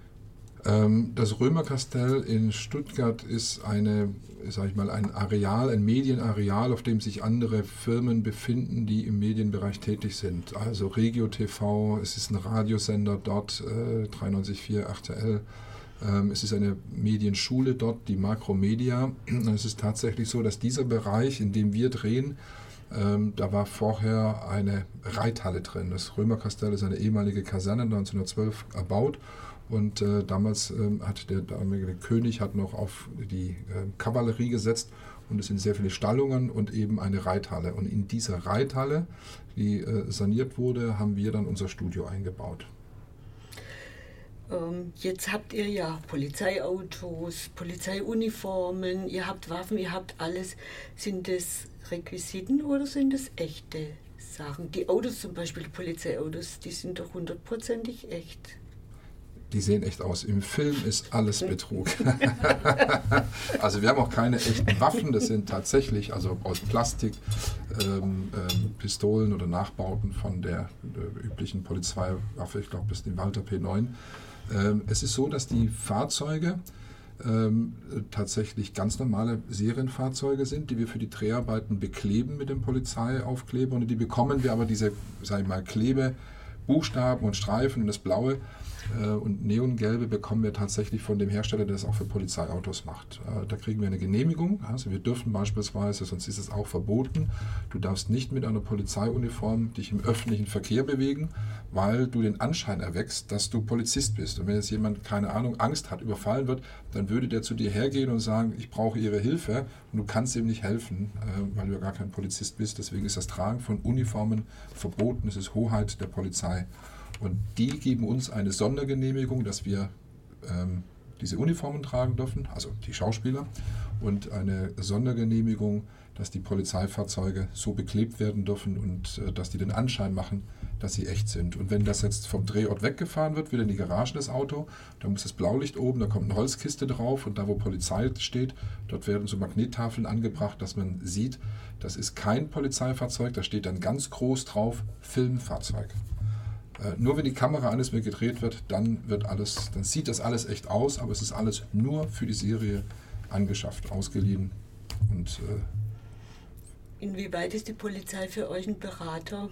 Das Römerkastell in Stuttgart ist eine, sag ich mal, ein Areal, ein Medienareal, auf dem sich andere Firmen befinden, die im Medienbereich tätig sind. Also Regio T V, es ist ein Radiosender dort, äh, drei neun vier acht R L. Ähm, es ist eine Medienschule dort, die Makromedia. Es ist tatsächlich so, dass dieser Bereich, in dem wir drehen, ähm, da war vorher eine Reithalle drin. Das Römerkastell ist eine ehemalige Kaserne, neunzehnhundertzwölf erbaut. Und äh, damals ähm, hat der damalige König hat noch auf die äh, Kavallerie gesetzt und es sind sehr viele Stallungen und eben eine Reithalle. Und in dieser Reithalle, die äh, saniert wurde, haben wir dann unser Studio eingebaut. Ähm, jetzt habt ihr ja Polizeiautos, Polizeiuniformen, ihr habt Waffen, ihr habt alles. Sind das Requisiten oder sind das echte Sachen? Die Autos zum Beispiel, die Polizeiautos, die sind doch hundertprozentig echt. Die sehen echt aus. Im Film ist alles Betrug. Also wir haben auch keine echten Waffen, das sind tatsächlich also aus Plastik ähm, ähm, Pistolen oder Nachbauten von der äh, üblichen Polizeiwaffe, ich glaube das ist die Walther P neun. Ähm, es ist so, dass die Fahrzeuge ähm, tatsächlich ganz normale Serienfahrzeuge sind, die wir für die Dreharbeiten bekleben mit dem Polizeiaufkleber und die bekommen wir aber diese, sag ich mal, Klebebuchstaben und Streifen und das Blaue und Neongelbe bekommen wir tatsächlich von dem Hersteller, der das auch für Polizeiautos macht. Da kriegen wir eine Genehmigung. Also wir dürfen beispielsweise, sonst ist es auch verboten, du darfst nicht mit einer Polizeiuniform dich im öffentlichen Verkehr bewegen, weil du den Anschein erweckst, dass du Polizist bist. Und wenn jetzt jemand, keine Ahnung, Angst hat, überfallen wird, dann würde der zu dir hergehen und sagen, ich brauche Ihre Hilfe und du kannst ihm nicht helfen, weil du ja gar kein Polizist bist. Deswegen ist das Tragen von Uniformen verboten. Es ist Hoheit der Polizei. Und die geben uns eine Sondergenehmigung, dass wir ähm, diese Uniformen tragen dürfen, also die Schauspieler, und eine Sondergenehmigung, dass die Polizeifahrzeuge so beklebt werden dürfen und äh, dass die den Anschein machen, dass sie echt sind. Und wenn das jetzt vom Drehort weggefahren wird, wieder in die Garage das Auto, dann muss das Blaulicht oben, da kommt eine Holzkiste drauf und da, wo Polizei steht, dort werden so Magnettafeln angebracht, dass man sieht, das ist kein Polizeifahrzeug, da steht dann ganz groß drauf, Filmfahrzeug. Nur wenn die Kamera alles mehr gedreht wird, dann wird alles, dann sieht das alles echt aus, aber es ist alles nur für die Serie angeschafft, ausgeliehen. Und, äh Inwieweit ist die Polizei für euch ein Berater?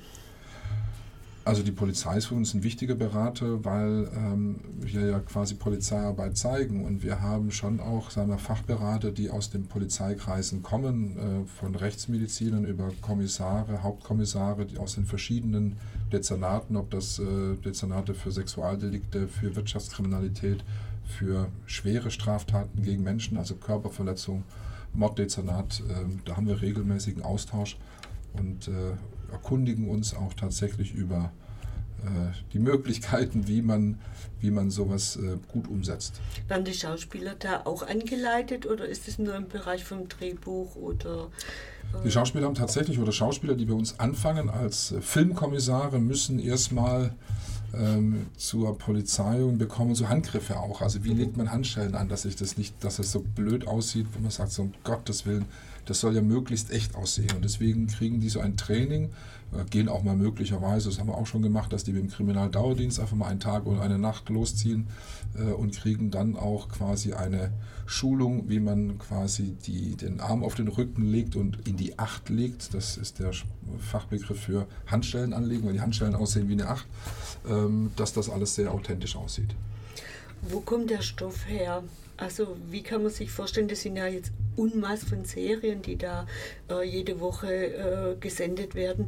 Also die Polizei ist für uns ein wichtiger Berater, weil ähm, wir ja quasi Polizeiarbeit zeigen und wir haben schon auch, sagen wir, Fachberater, die aus den Polizeikreisen kommen, äh, von Rechtsmedizinern über Kommissare, Hauptkommissare, die aus den verschiedenen Dezernaten, ob das äh, Dezernate für Sexualdelikte, für Wirtschaftskriminalität, für schwere Straftaten gegen Menschen, also Körperverletzung, Morddezernat, äh, da haben wir regelmäßigen Austausch und äh, erkundigen uns auch tatsächlich über äh, die Möglichkeiten, wie man, wie man sowas äh, gut umsetzt. Werden die Schauspieler da auch angeleitet oder ist es nur im Bereich vom Drehbuch oder? Äh die Schauspieler haben tatsächlich, oder Schauspieler, die bei uns anfangen als äh, Filmkommissare, müssen erstmal ähm, zur Polizei und bekommen so Handgriffe auch. Also wie legt man Handschellen an, dass ich das nicht, dass es so blöd aussieht, wenn man sagt, so um Gottes Willen, das soll ja möglichst echt aussehen. Und deswegen kriegen die so ein Training, äh, gehen auch mal möglicherweise, das haben wir auch schon gemacht, dass die mit dem Kriminaldauerdienst einfach mal einen Tag oder eine Nacht losziehen äh, und kriegen dann auch quasi eine Schulung, wie man quasi die, den Arm auf den Rücken legt und in die Acht legt. Das ist der Fachbegriff für Handschellen anlegen, weil die Handschellen aussehen wie eine Acht, ähm, dass das alles sehr authentisch aussieht. Wo kommt der Stoff her? Also wie kann man sich vorstellen, das sind ja jetzt Unmaß von Serien, die da äh, jede Woche äh, gesendet werden.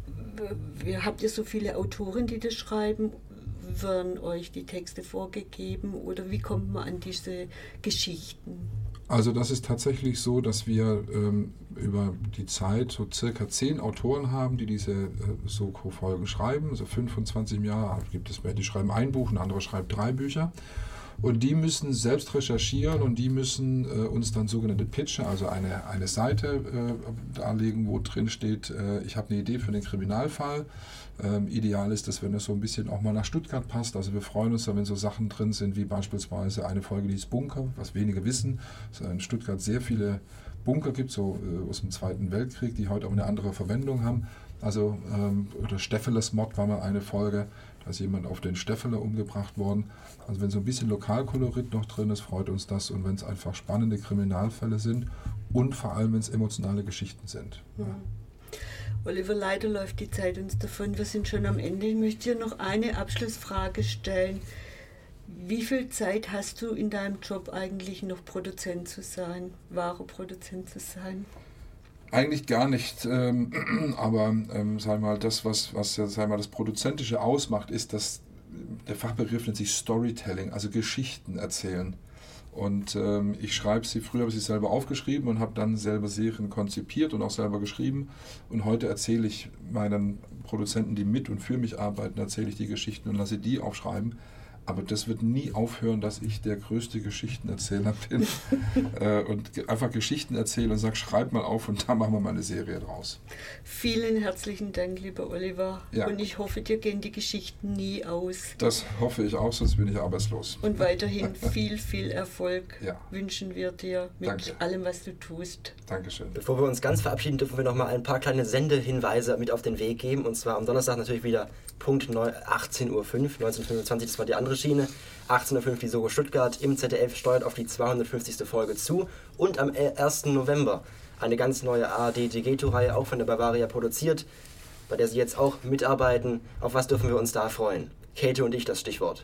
Wie, habt ihr so viele Autoren, die das schreiben? Werden euch die Texte vorgegeben oder wie kommt man an diese Geschichten? Also das ist tatsächlich so, dass wir ähm, über die Zeit so circa zehn Autoren haben, die diese äh, Soko-Folgen schreiben. Also fünfundzwanzig Jahre gibt es mehr, die schreiben ein Buch, ein anderer schreibt drei Bücher. Und die müssen selbst recherchieren und die müssen äh, uns dann sogenannte Pitcher, also eine, eine Seite äh, darlegen, wo drin steht, äh, ich habe eine Idee für den Kriminalfall. Ähm, ideal ist es, wenn es so ein bisschen auch mal nach Stuttgart passt. Also wir freuen uns, wenn so Sachen drin sind, wie beispielsweise eine Folge, die ist Bunker, was wenige wissen. Es in Stuttgart sehr viele Bunker gibt, so äh, aus dem Zweiten Weltkrieg, die heute auch eine andere Verwendung haben. Also, ähm, oder Steffelers Mord war mal eine Folge, da ist jemand auf den Steffeler umgebracht worden. Also wenn so ein bisschen Lokalkolorit noch drin ist, freut uns das. Und wenn es einfach spannende Kriminalfälle sind und vor allem, wenn es emotionale Geschichten sind. Ja. Oliver, leider läuft die Zeit uns davon. Wir sind schon am Ende. Ich möchte dir noch eine Abschlussfrage stellen. Wie viel Zeit hast du in deinem Job eigentlich noch Produzent zu sein, wahrer Produzent zu sein? Eigentlich gar nicht, ähm, aber ähm, sag mal, das, was, was sag mal, das Produzentische ausmacht, ist, dass der Fachbegriff nennt sich Storytelling, also Geschichten erzählen. Und ähm, ich schreibe sie, früher habe ich sie selber aufgeschrieben und habe dann selber Serien konzipiert und auch selber geschrieben. Und heute erzähle ich meinen Produzenten, die mit und für mich arbeiten, erzähle ich die Geschichten und lasse die aufschreiben. Aber das wird nie aufhören, dass ich der größte Geschichtenerzähler bin äh, und ge- einfach Geschichten erzähle und sage, schreib mal auf und da machen wir mal eine Serie draus. Vielen herzlichen Dank, lieber Oliver. Ja. Und ich hoffe, dir gehen die Geschichten nie aus. Das hoffe ich auch, sonst bin ich arbeitslos. Und weiterhin viel, viel Erfolg Ja. wünschen wir dir mit Danke. allem, was du tust. Dankeschön. Bevor wir uns ganz verabschieden, dürfen wir noch mal ein paar kleine Sendehinweise mit auf den Weg geben. Und zwar am Donnerstag natürlich wieder Punkt achtzehn Uhr fünf, neunzehnhundertfünfundzwanzig, das war die andere Schiene. achtzehn Uhr fünf die Sogo Stuttgart im Z D F steuert auf die zweihundertfünfzigste Folge zu. Und am ersten November eine ganz neue A R D-Digeto-Reihe, auch von der Bavaria produziert, bei der Sie jetzt auch mitarbeiten. Auf was dürfen wir uns da freuen? Käthe und ich, das Stichwort.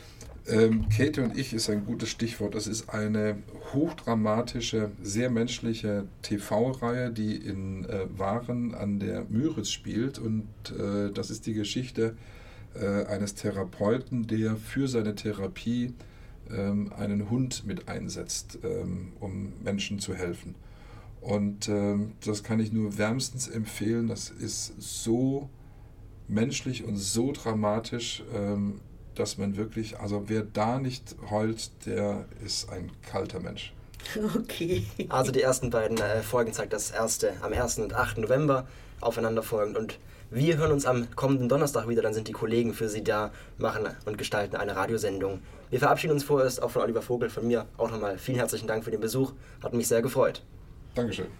Ähm, Käthe und ich ist ein gutes Stichwort. Das ist eine hochdramatische, sehr menschliche T V-Reihe, die in äh, Waren an der Müritz spielt. Und äh, das ist die Geschichte äh, eines Therapeuten, der für seine Therapie ähm, einen Hund mit einsetzt, ähm, um Menschen zu helfen. Und ähm, das kann ich nur wärmstens empfehlen. Das ist so menschlich und so dramatisch, ähm, dass man wirklich, also wer da nicht heult, der ist ein kalter Mensch. Okay. Also die ersten beiden äh, Folgen zeigt das erste am ersten und achten November aufeinanderfolgend. Und wir hören uns am kommenden Donnerstag wieder, dann sind die Kollegen für Sie da, machen und gestalten eine Radiosendung. Wir verabschieden uns vorerst auch von Oliver Vogel, von mir auch nochmal vielen herzlichen Dank für den Besuch, hat mich sehr gefreut. Dankeschön.